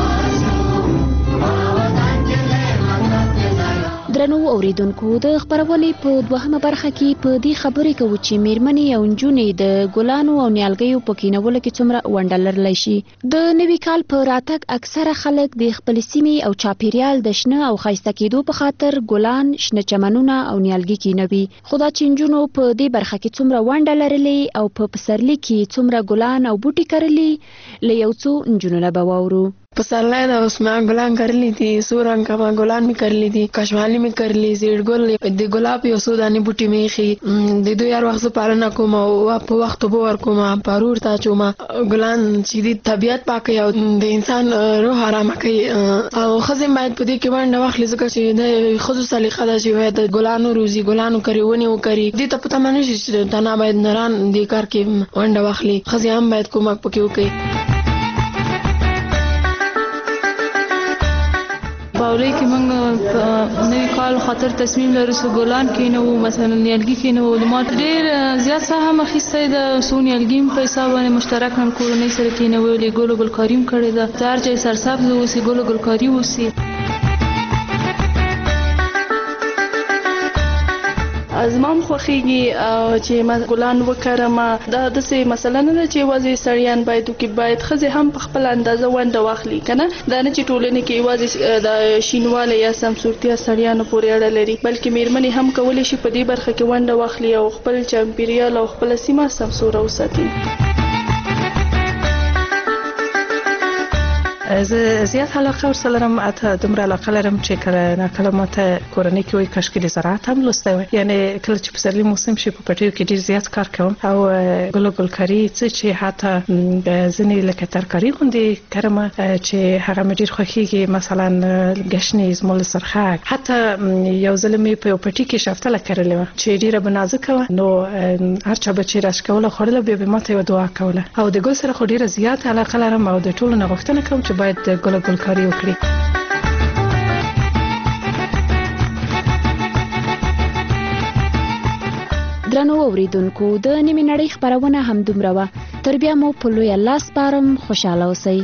درنو اوریدونکو د خبرونې په دوهمه برخه کې په دې خبرې کوو چې میرمنې او نجونې د ګلانو او نیالګیو په کینولو کې څومره ونډه لرلی شي. د نوي کال په راتګ اکثره خلک د خپل سیمې او چاپیریال د شنه او ښایسته کېدو په خاطر ګلان، شنه چمنونه او نیالګي کینوي. خو دا چې نجونو په دې برخه کې څومره ونډه لرلې او په پسرلي کې څومره ګلان او بوټي کرلي له یو څو نجونو نه به واورو. پسرلی دا اوس ما ګلان کرلی دي سو رنګه ما ګلان می کرلی دي کشمالی می کرلی زیړ ګل د ګلاب یو څو دانې بوټي میخي د دوی هر وخت پالنه کوم او په وخت به ورکوم پرور تا چوم ګلان چې د طبیعت پاکي او د انسان روح آرام کوي او خزم باید په دې کې باندې واخلي ځکه چې د خصوصي سلیقه دا چې د ګلانو روزي ګلانو کوي ونی وکړي دې ته پته مانه چې تنا باید نران دې کار کې باندې واخلي خزم باید کومک پکې وکړي. باورې کې موږ نوي کال خاطر تصمیم لرو چې ګلان کینو مثلا نیالګي کینو د ما ډېر زیات سهم اخیستی د څو نیالګي په حساب باندې مشترک هم کورنۍ سره کینو ولې ګل ګلکاري هم کړې ده هر ځای سرسبز اوسي ګل ګلکاري اوسي. زما هم خوښېږي چې ما ګلان وکرم دا داسې مسله نه ده چې یوازې سړیان باید وکړي باید ښځې هم په خپل اندازه ونډه واخلي که نه دا نه چې ټولنې کې یوازې د شینوالی یا سمسورتیا سړیانو پورې اړه لري بلکې میرمنې هم کولی شي په دې برخه کې ونډه واخلي او خپل چاپیریال او خپله سیمه سمسوره وساتي. زه زیات علاقه ورسره لرم اته دومره علاقه لرم چې کله نه کله ماته کورنۍ کې وایي کاشکې د زراعت هم لوستی وای یعنی کله چې پسرلي موسم شي په پټیو کې ډېر زیات کار کوم او ګل ګلکاري څه چې حتی ځینې لکه ترکاري غوندې کرم چې هغه مې ډېر خوښېږي مثلا ګشنیز مول سرخک حتی یو ځل مې په یو پټي کې شفتله کرلې وه چې ډېره به نازکه وه نو هر چا به چې راش کوله خوړله بیا به ماته یوه دعا کوله او د ګل سره خو ډېره زیات علاقه لرم او د ټولو نه غوښتنه کوم چې باید ګل ګلکاري وکړي. درنو اوریدونکو د نیمې نړۍ خبرونه همدومره وه تر بیا مو په لوی الله سپارم خوشاله اوسئ.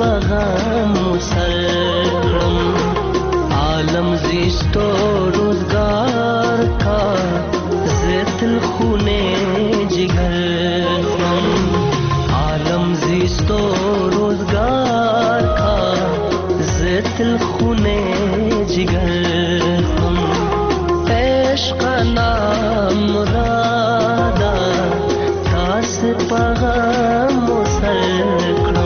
پغم مسلم عالم زیستو روزگار کا زیت الخونے جگر عالم زیستو روزگار کا زیت الخونے جگر عشق نام مرادا تاس پغم مسلم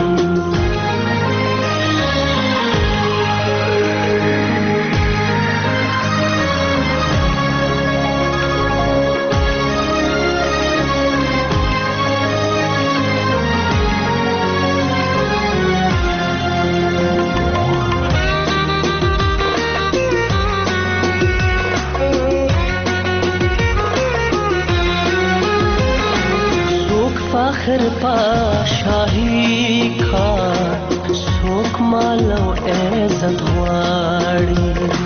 فخر پاشاہی کا سوک مالو عزت غواړي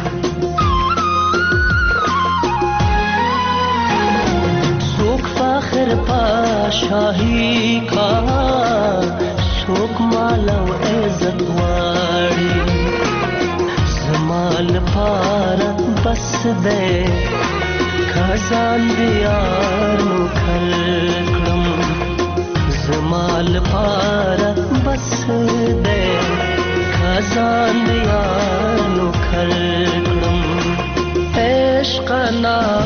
سوک فخر پاشاہی کا سوک مالو عزت غواړي زمال پار بس دے خزان دیار نو کھلکم زمال پارا بس دے خزان دیار نو کھلکم عشق نام